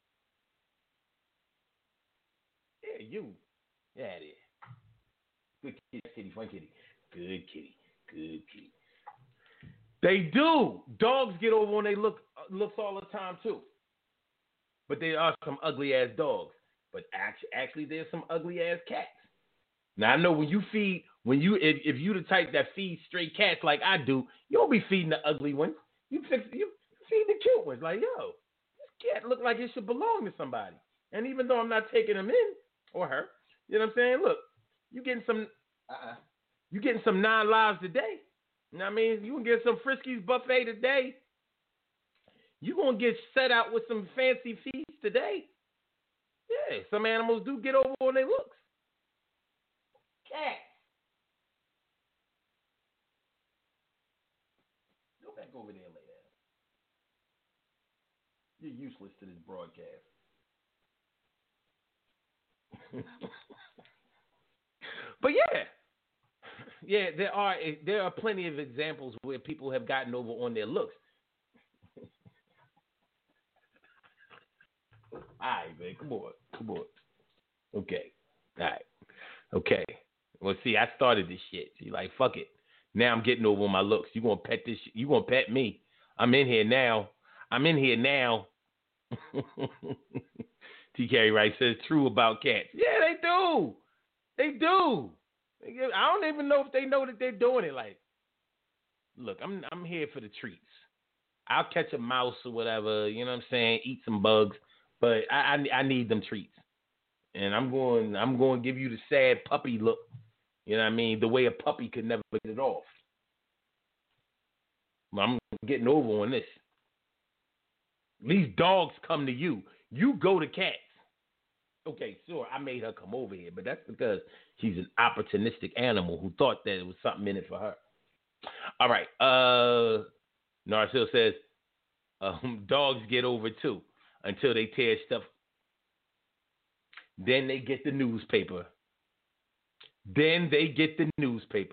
Yeah, you. Yeah, it is. Good kitty, kitty, fun kitty. Good kitty, good kitty. They do. Dogs get over on their look, looks all the time, too. But there are some ugly ass dogs. But actually, actually, there's some ugly ass cats. Now I know when you feed, when you if, if you the type that feeds stray cats like I do, you don't be feeding the ugly ones. You fix you feed the cute ones. Like, yo, this cat look like it should belong to somebody. And even though I'm not taking him in or her, you know what I'm saying? Look, you getting some, uh-uh. you getting some nine lives today. You know what I mean? You can get some Friskies buffet today. You gonna get set out with some fancy feasts today. Yeah, some animals do get over on their looks. Cats. Go back over there and lay down. You're useless to this broadcast. But yeah. Yeah, there are there are plenty of examples where people have gotten over on their looks. All right, man. Come on. Come on. Okay. All right. Okay. Well, see, I started this shit. See, like, fuck it. Now I'm getting over on my looks. You gonna pet this shit? You gonna pet me? I'm in here now. I'm in here now. T K Wright says true about cats. Yeah, they do. They do. I don't even know if they know that they're doing it. Like, look, I'm I'm here for the treats. I'll catch a mouse or whatever. You know what I'm saying? Eat some bugs. But I, I I need them treats, and I'm going I'm going to give you the sad puppy look. You know what I mean? The way a puppy could never get it off. I'm getting over on this. These dogs come to you. You go to cats. Okay, sure, I made her come over here, but that's because she's an opportunistic animal who thought that it was something in it for her. All right. Uh, Narcille says um, dogs get over too. Until they tear stuff. Then they get the newspaper. Then they get the newspaper.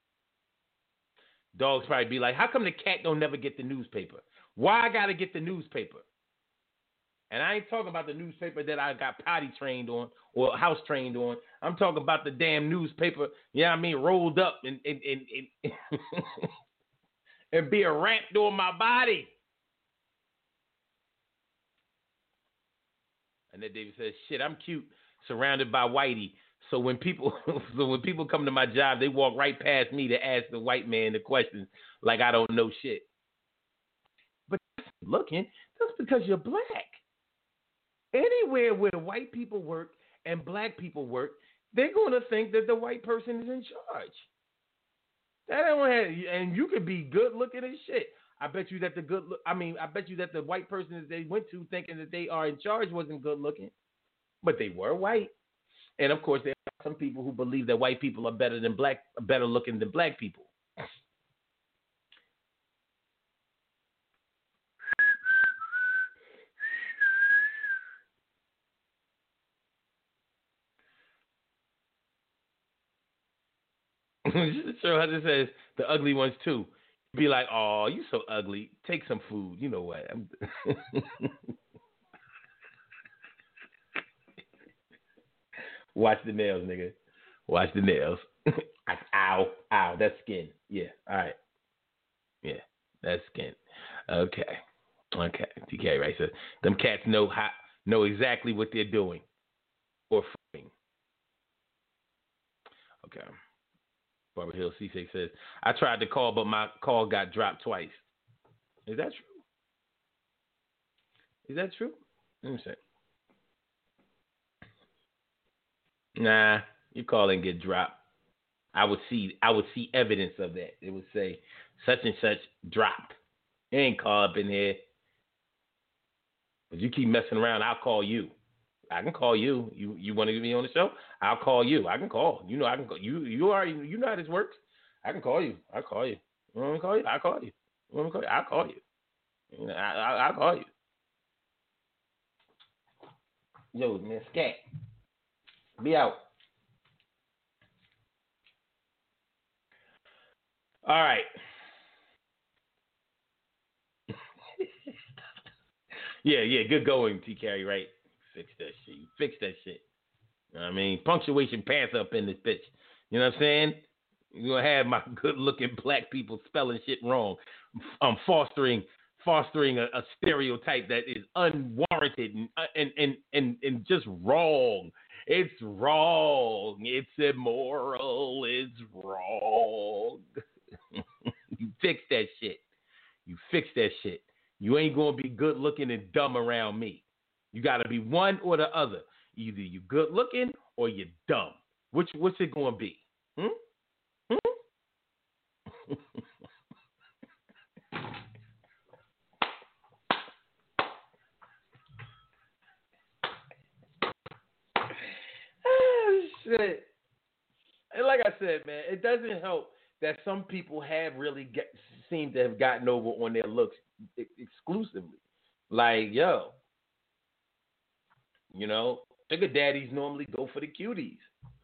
Dogs probably be like, how come the cat don't never get the newspaper? Why I gotta get the newspaper? And I ain't talking about the newspaper that I got potty trained on or house trained on. I'm talking about the damn newspaper, you know what I mean, rolled up and and and, and, and being wrapped on my body. And then David says, shit, I'm cute, surrounded by whitey. So when people so when people come to my job, they walk right past me to ask the white man the questions like I don't know shit. But looking, that's because you're black. Anywhere where the white people work and black people work, they're going to think that the white person is in charge. That don't have, and you could be good looking as shit. I bet you that the good look, I mean, I bet you that the white person that they went to thinking that they are in charge wasn't good looking, but they were white. And of course, there are some people who believe that white people are better than black, better looking than black people. Sure, Hunter says the ugly ones too. Be like, oh, you so ugly. Take some food. You know what? Watch the nails, nigga. Watch the nails. Ow, ow, that's skin. Yeah, all right. Yeah, that's skin. Okay, okay. T K right says them cats know how, know exactly what they're doing or f***ing. Okay. Barbara Hill C six says, I tried to call, but my call got dropped twice. Is that true? Is that true? Let me see. Nah, your call didn't get dropped. I would see I would see evidence of that. It would say such and such dropped. You ain't call up in here. But you keep messing around, I'll call you. I can call you. You you want to get me on the show? I'll call you. I can call. You know I can call you. You already you know how this works. I can call you. I'll call you. You want me to call you? I'll call you. You want me to call you? I'll call you. You know, I, I, I'll call you. Yo, man, scat. Be out. All right. yeah, yeah, good going, T. Carey, right? Fix that shit. You fix that shit. You know what I mean? Punctuation pants up in this bitch. You know what I'm saying? You're going to have my good-looking black people spelling shit wrong. I'm fostering fostering a, a stereotype that is unwarranted and, and, and, and, and just wrong. It's wrong. It's immoral. It's wrong. You fix that shit. You fix that shit. You ain't going to be good-looking and dumb around me. You got to be one or the other. Either you good-looking or you dumb. Which what's it going to be? Hmm? Hmm? Oh, shit. And like I said, man, it doesn't help that some people have really get, seem to have gotten over on their looks exclusively. Like, yo, you know, sugar daddies normally go for the cuties.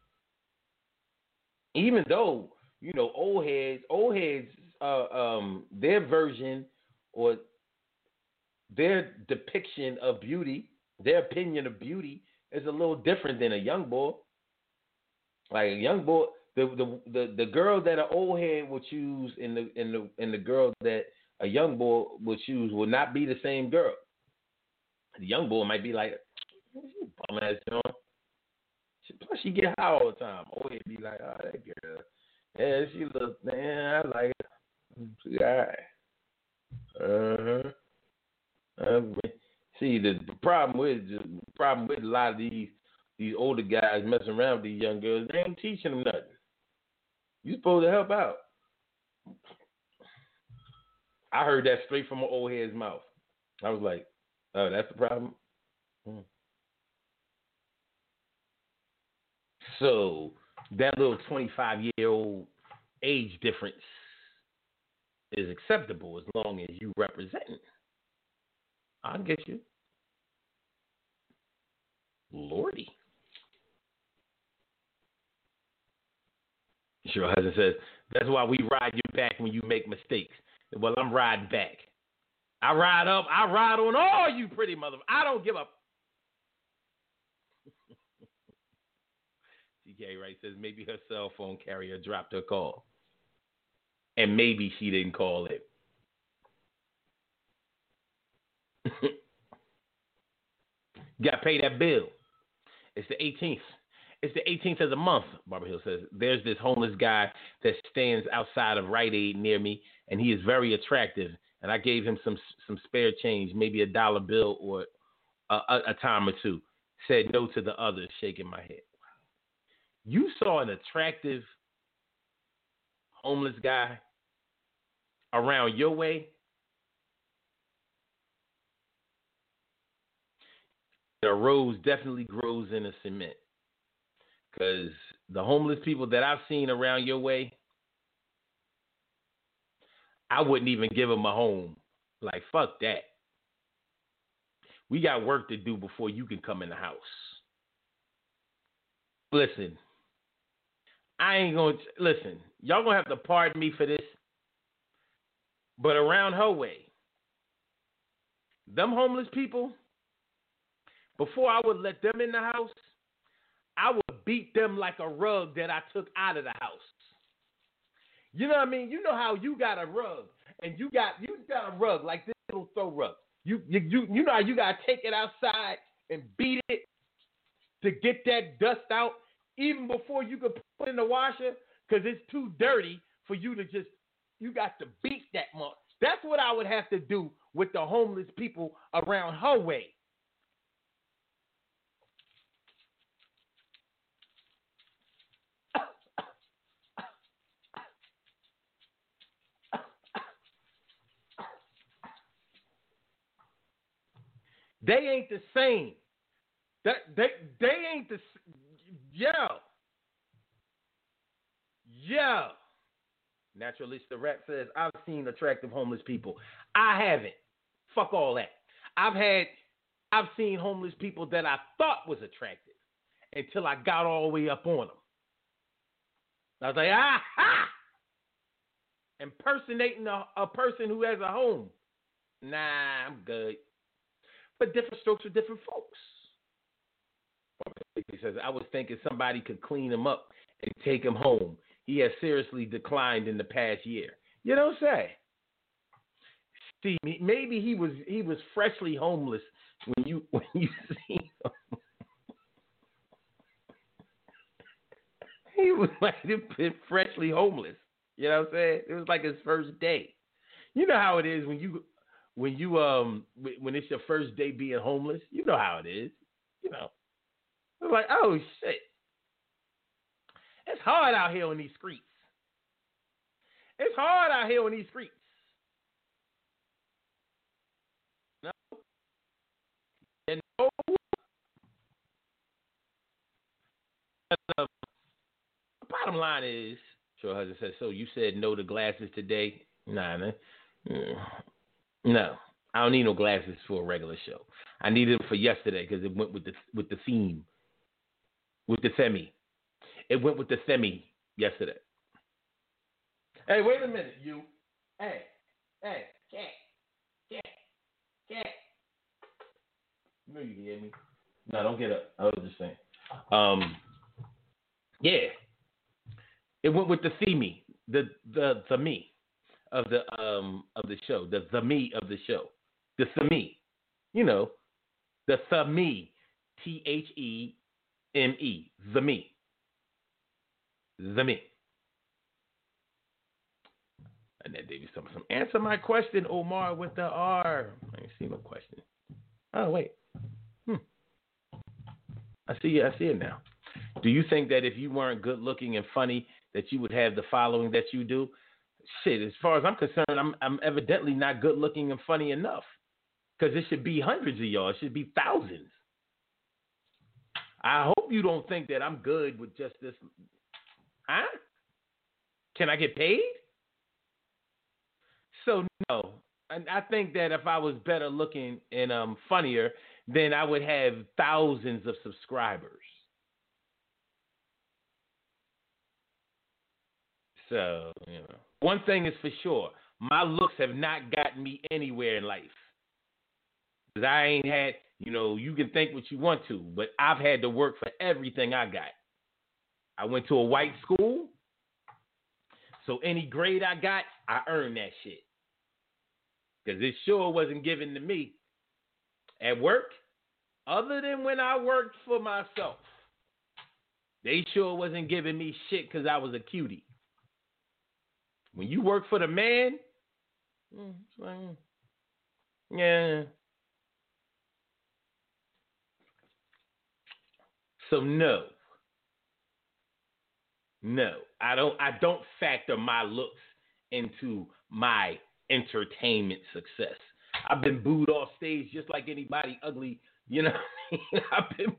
Even though, you know, old heads, old heads, uh, um, their version or their depiction of beauty, their opinion of beauty is a little different than a young boy. Like a young boy, the the the, the girl that an old head will choose and the and the and the girl that a young boy will choose will not be the same girl. The young boy might be like, bum ass John. Plus she get high all the time. Old head be like, oh that girl, yeah she look, man I like it. She all right. Uh huh. Uh, see the, the problem with the problem with a lot of these these older guys messing around with these young girls, they ain't teaching them nothing. You supposed to help out. I heard that straight from an old head's mouth. I was like, oh, that's the problem? Hmm. So that little twenty-five-year-old age difference is acceptable as long as you represent it. I'll get you. Lordy. Sure husband says, that's why we ride your back when you make mistakes. Well, I'm riding back. I ride up. I ride on all you pretty mother. I don't give up. T K Wright says maybe her cell phone carrier dropped her call. And maybe she didn't call it. You got to pay that bill. It's the eighteenth. It's the eighteenth of the month, Barbara Hill says. There's this homeless guy that stands outside of Rite Aid near me, and he is very attractive. And I gave him some some spare change, maybe a dollar bill or a, a, a time or two. Said no to the others, shaking my head. You saw an attractive homeless guy around your way? A rose definitely grows in the cement. Because the homeless people that I've seen around your way, I wouldn't even give them a home. Like, fuck that. We got work to do before you can come in the house. Listen, I ain't going to, listen, y'all going to have to pardon me for this, but around her way, them homeless people, before I would let them in the house, I would beat them like a rug that I took out of the house. You know what I mean? You know how you got a rug, and you got you got a rug like this little throw rug. You you you, you know how you gotta take it outside and beat it to get that dust out, even before you could put it in the washer, because it's too dirty for you to just. You got to beat that much. That's what I would have to do with the homeless people around her way. They ain't the same. That they they ain't the yo yo. Naturalista Rap says I've seen attractive homeless people. I haven't. Fuck all that. I've had I've seen homeless people that I thought was attractive until I got all the way up on them. I was like, ah ha! Impersonating a, a person who has a home. Nah, I'm good. But different strokes for different folks. He says, I was thinking somebody could clean him up and take him home. He has seriously declined in the past year. You don't say. See, maybe he was he was freshly homeless when you when you see him. He was might have been freshly homeless. You know what I'm saying? It was like his first day. You know how it is when you when you um when it's your first day being homeless. You know how it is. You know. It's like, oh shit. It's hard out here on these streets. It's hard out here on these streets. No. And no. The bottom line is, Sure Husband says, so you said no to glasses today? Nah, man. No. I don't need no glasses for a regular show. I needed them for yesterday because it went with the with the theme. With the theme. It went with the theme yesterday. Hey, wait a minute, you. Hey, hey, cat, cat, cat. You know you can hear me. No, don't get up. I was just saying. Um, yeah. It went with the theme, the the the me of the um of the show, the the me of the show, the theme. You know, the theme, T H E M E, the me. The me. And then Davey some some answer my question, Omar with the R. I ain't see no question. Oh wait. Hmm. I see it, I see it now. Do you think that if you weren't good looking and funny that you would have the following that you do? Shit, as far as I'm concerned, I'm I'm evidently not good looking and funny enough. Because it should be hundreds of y'all. It should be thousands. I hope you don't think that I'm good with just this. Huh? Can I get paid? So no, and I think that if I was better looking and um funnier, then I would have thousands of subscribers. So you know, one thing is for sure, my looks have not gotten me anywhere in life. Cause I ain't had, you know, you can think what you want to, but I've had to work for everything I got. I went to a white school, so any grade I got, I earned that shit. Because it sure wasn't given to me. At work, Other than when I worked for myself, they sure wasn't giving me shit because I was a cutie. When you work for the man, yeah. So no, no, I don't. I don't factor my looks into my entertainment success. I've been booed off stage just like anybody ugly. You know, what I mean? I've been.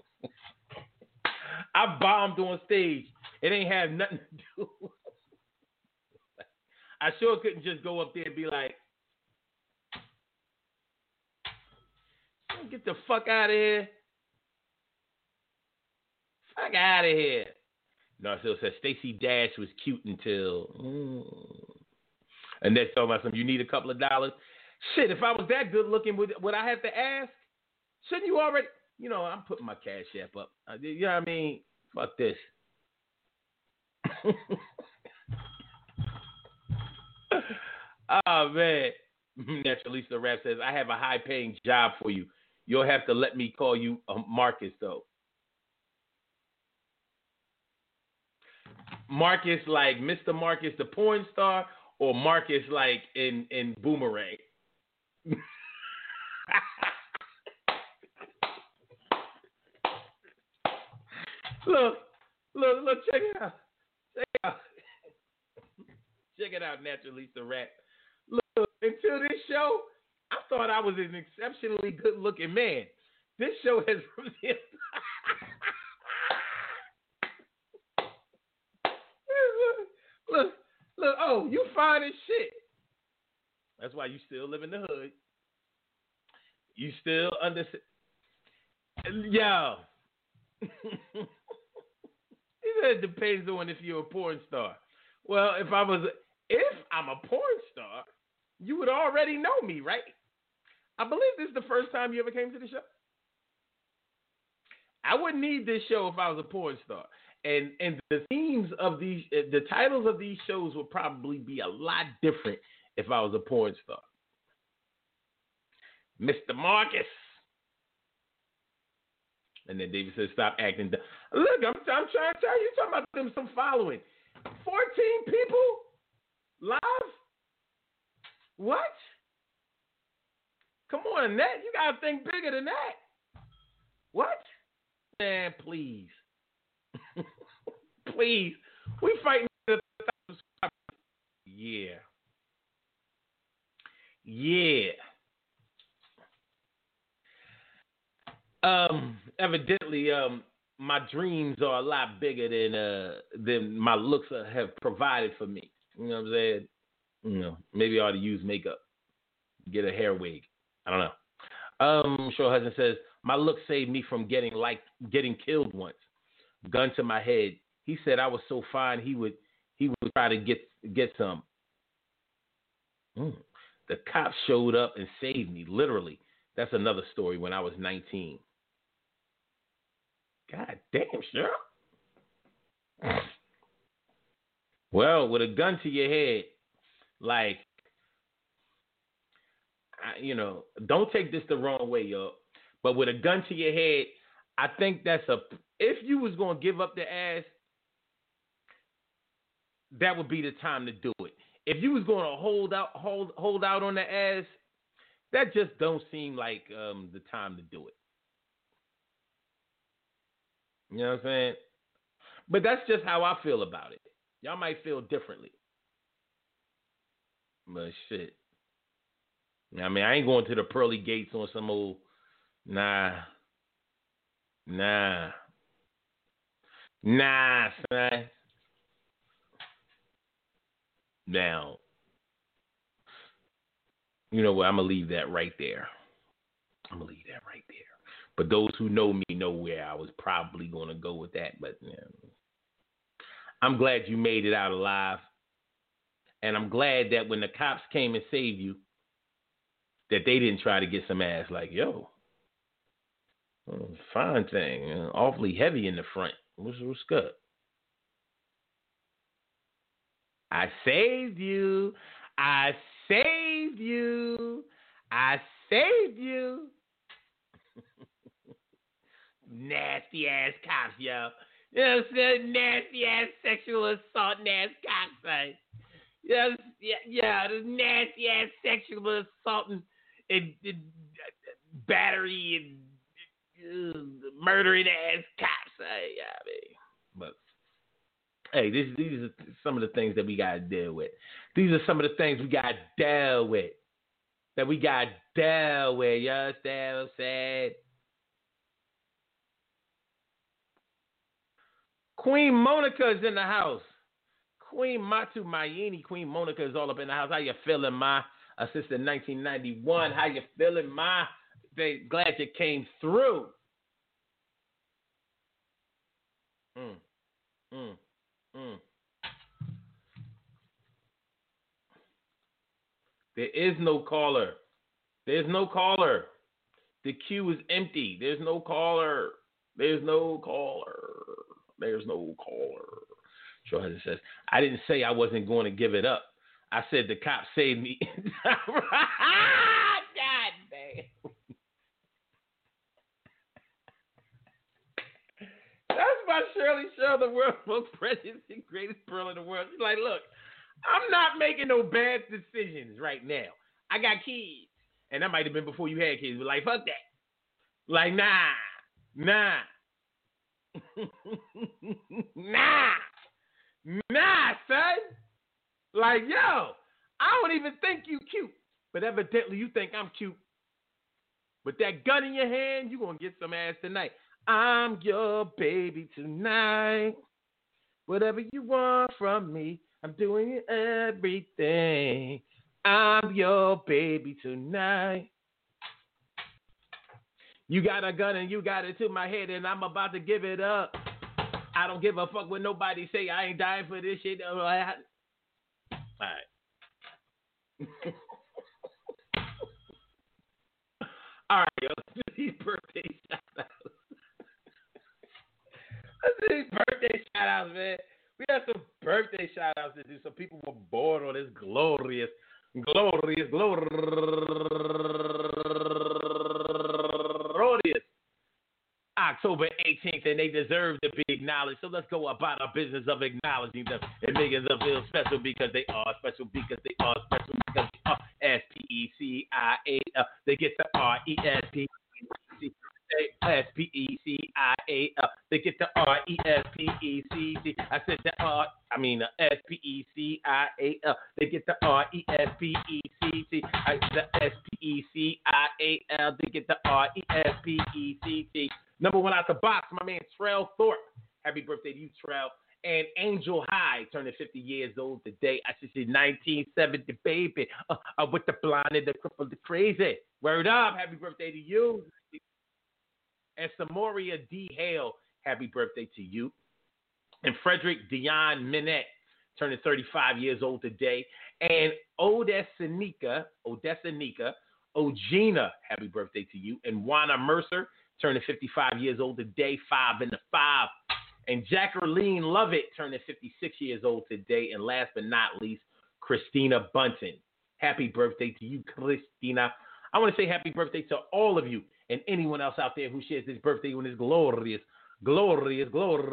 I bombed on stage. It ain't have nothing to do. I sure couldn't just go up there and be like, "Get the fuck out of here! Fuck out of here!" Narciso says Stacey Dash was cute until, mm. And they're talking about some. You need a couple of dollars. Shit, if I was that good looking, would would I have to ask? Shouldn't you already? You know, I'm putting my cash app up. You know what I mean? Fuck this. Oh man, Naturalista Rap says I have a high paying job for you. You'll have to let me call you uh, Marcus though. Marcus like Mister Marcus the porn star, or Marcus like in in Boomerang. Look, look, look, check it out. Check it out. Check it out, Naturalista Rap. Look, until this show, I thought I was an exceptionally good looking man. This show has revealed. look, look, look, oh, you fine as shit. That's why you still live in the hood. You still understand. Yo. It depends on if you're a porn star. Well, if I was, if I'm a porn star, you would already know me, right? I believe this is the first time you ever came to the show. I wouldn't need this show if I was a porn star. And and the themes of these, the titles of these shows would probably be a lot different if I was a porn star. Mister Marcus. And then David says, stop acting dumb. Look, I'm, I'm trying to tell you, you're talking about them some following. fourteen people live? What? Come on, Nat. You got to think bigger than that. What? Man, please. Please. We fighting. Yeah. Yeah. Um, evidently, um, my dreams are a lot bigger than uh than my looks have provided for me. You know what I'm saying? You know, maybe I ought to use makeup, get a hair wig. I don't know. Um, Short Husband says my look saved me from getting like getting killed once. Gun to my head. He said I was so fine he would he would try to get get some. Mm. The cops showed up and saved me. Literally, that's another story. When I was nineteen. God damn, Cheryl. Well, with a gun to your head, like, I, you know, don't take this the wrong way, yo. But with a gun to your head, I think that's a. If you was gonna give up the ass, that would be the time to do it. If you was gonna hold out, hold hold out on the ass, that just don't seem like um, the time to do it. You know what I'm saying? But that's just how I feel about it. Y'all might feel differently. But shit. I mean, I ain't going to the pearly gates on some old, nah. Nah. Nah, son. Now, you know what? I'm going to leave that right there. I'm going to leave that right there. But those who know me know where I was probably going to go with that. But you know, I'm glad you made it out alive. And I'm glad that when the cops came and saved you, that they didn't try to get some ass like, yo, fine thing. Awfully heavy in the front. What's, what's good? I saved you. I saved you. I saved you. nasty ass cops, yo. You know what I'm saying? Nasty ass sexual assault ass cops, right? Yeah, yeah, yeah, the nasty ass sexual assault and, and, and battery and uh, murdering ass cops. Right? Yeah, I mean, but hey, this, these are some of the things that we gotta deal with. These are some of the things we gotta deal with. That we gotta deal with. You understand what I'm saying? Queen Monica is in the house. Queen Matu Mayini, Queen Monica is all up in the house. How you feeling, ma? Assistant nineteen ninety-one. How you feeling, ma? They glad you came through. Mm, mm, mm. There is no caller. There's no caller. The queue is empty. There's no caller. There's no caller. There's no caller. Jordan says, I didn't say I wasn't going to give it up. I said the cops saved me. God damn. That's my Shirley Show, the world's most precious and greatest pearl in the world. She's like, look, I'm not making no bad decisions right now. I got kids. And that might have been before you had kids. But like, fuck that. Like, nah. Nah. nah. Nah, son. Like, yo, I don't even think you cute. But evidently you think I'm cute. With that gun in your hand, you going to get some ass tonight. I'm your baby tonight. Whatever you want from me, I'm doing everything. I'm your baby tonight. You got a gun and you got it to my head and I'm about to give it up. I don't give a fuck what nobody say. I ain't dying for this shit. All right. All right, yo. Let's do these birthday shout-outs. Let's do these birthday shout-outs, man. We have some birthday shout-outs to do. Some people were born on this glorious, glorious, glorious October eighteenth, and they deserve to be acknowledged. So let's go about our business of acknowledging them and making them feel special because they are special, because they are special, because they are S P E C I A L. They get the R E S P E C S P E C I A L. They get the R E S P E C C. I said the R, I mean the S P E C I A L. They get the R E S P E C C. I the S P E C I A L. They get the R E S P E C C. Number one out the box, my man Trell Thorpe. Happy birthday to you, Trell. And Angel High, turning fifty years old today. I should say nineteen seventy, baby. Uh, uh, with the blind and the crippled, the crazy. Word up. Happy birthday to you. And Samoria D. Hale, happy birthday to you. And Frederick Dion Minette, turning thirty-five years old today. And Odessa Nika, Odessa Nika, Ogina, happy birthday to you. And Juana Mercer, turning fifty-five years old today, five in the five. And Jacqueline Lovett, turning fifty-six years old today. And last but not least, Christina Bunton. Happy birthday to you, Christina. I want to say happy birthday to all of you and anyone else out there who shares this birthday on this glorious, glorious,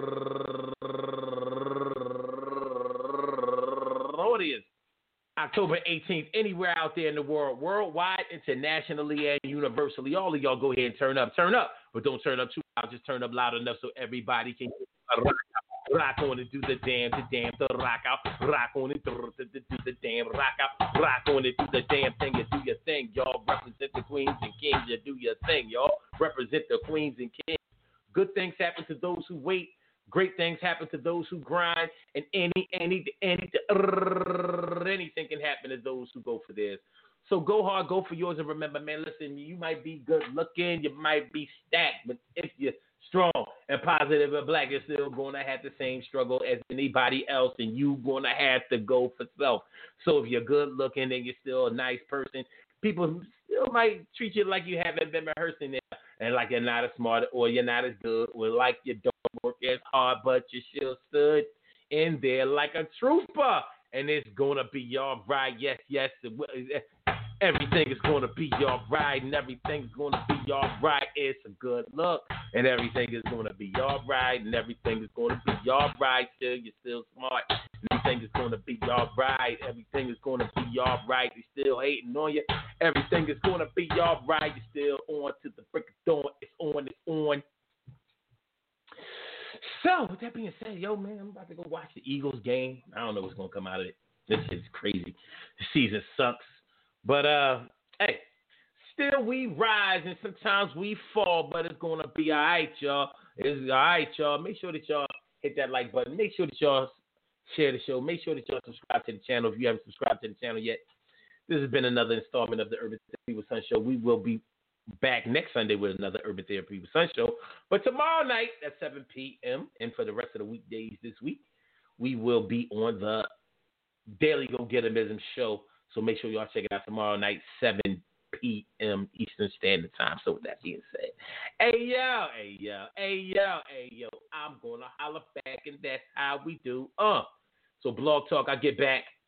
glorious October eighteenth, anywhere out there in the world, worldwide, internationally, and universally. All of y'all go ahead and turn up. Turn up, but don't turn up too loud. Just turn up loud enough so everybody can rock out. Rock on and do the damn, the damn, the rock out. Rock on and do the, the, do the damn, rock out. Rock on and do the damn thing. You do your thing, y'all. Represent the queens and kings. You do your thing, y'all. Represent the queens and kings. Good things happen to those who wait. Great things happen to those who grind, and any, any, any, anything can happen to those who go for theirs. So go hard, go for yours, and remember, man, listen, you might be good looking, you might be stacked, but if you're strong and positive and black, you're still going to have the same struggle as anybody else, and you're going to have to go for self. So if you're good looking and you're still a nice person, people still might treat you like you haven't been rehearsing there, and like you're not as smart, or you're not as good, or like you don't work as hard, but you still stood in there like a trooper, and it's gonna be all right. Yes, yes. Everything is gonna be alright, and everything's gonna be alright. It's a good look, and everything is gonna be alright, and everything is gonna be alright. Still, you're still smart. Everything is gonna be alright. Everything is gonna be alright. They still hating on you. Everything is gonna be alright. You're still on to the break of dawn. It's on. It's on. So, with that being said, yo, man, I'm about to go watch the Eagles game. I don't know what's going to come out of it. This shit's crazy. The season sucks. But, uh, hey, still we rise, and sometimes we fall, but it's going to be all right, y'all. It's all right, y'all. Make sure that y'all hit that like button. Make sure that y'all share the show. Make sure that y'all subscribe to the channel if you haven't subscribed to the channel yet. This has been another installment of the Urban Therapy with Sun Show. We will be back next Sunday with another Urban Therapy with Sun Show. But tomorrow night at seven p.m. and for the rest of the weekdays this week, we will be on the Daily Go Getimism show. So make sure y'all check it out tomorrow night, seven p.m. Eastern Standard Time. So with that being said, hey yo, hey yo, hey yo, hey yo, I'm gonna holler back, and that's how we do. Uh, so Blog Talk, I get back.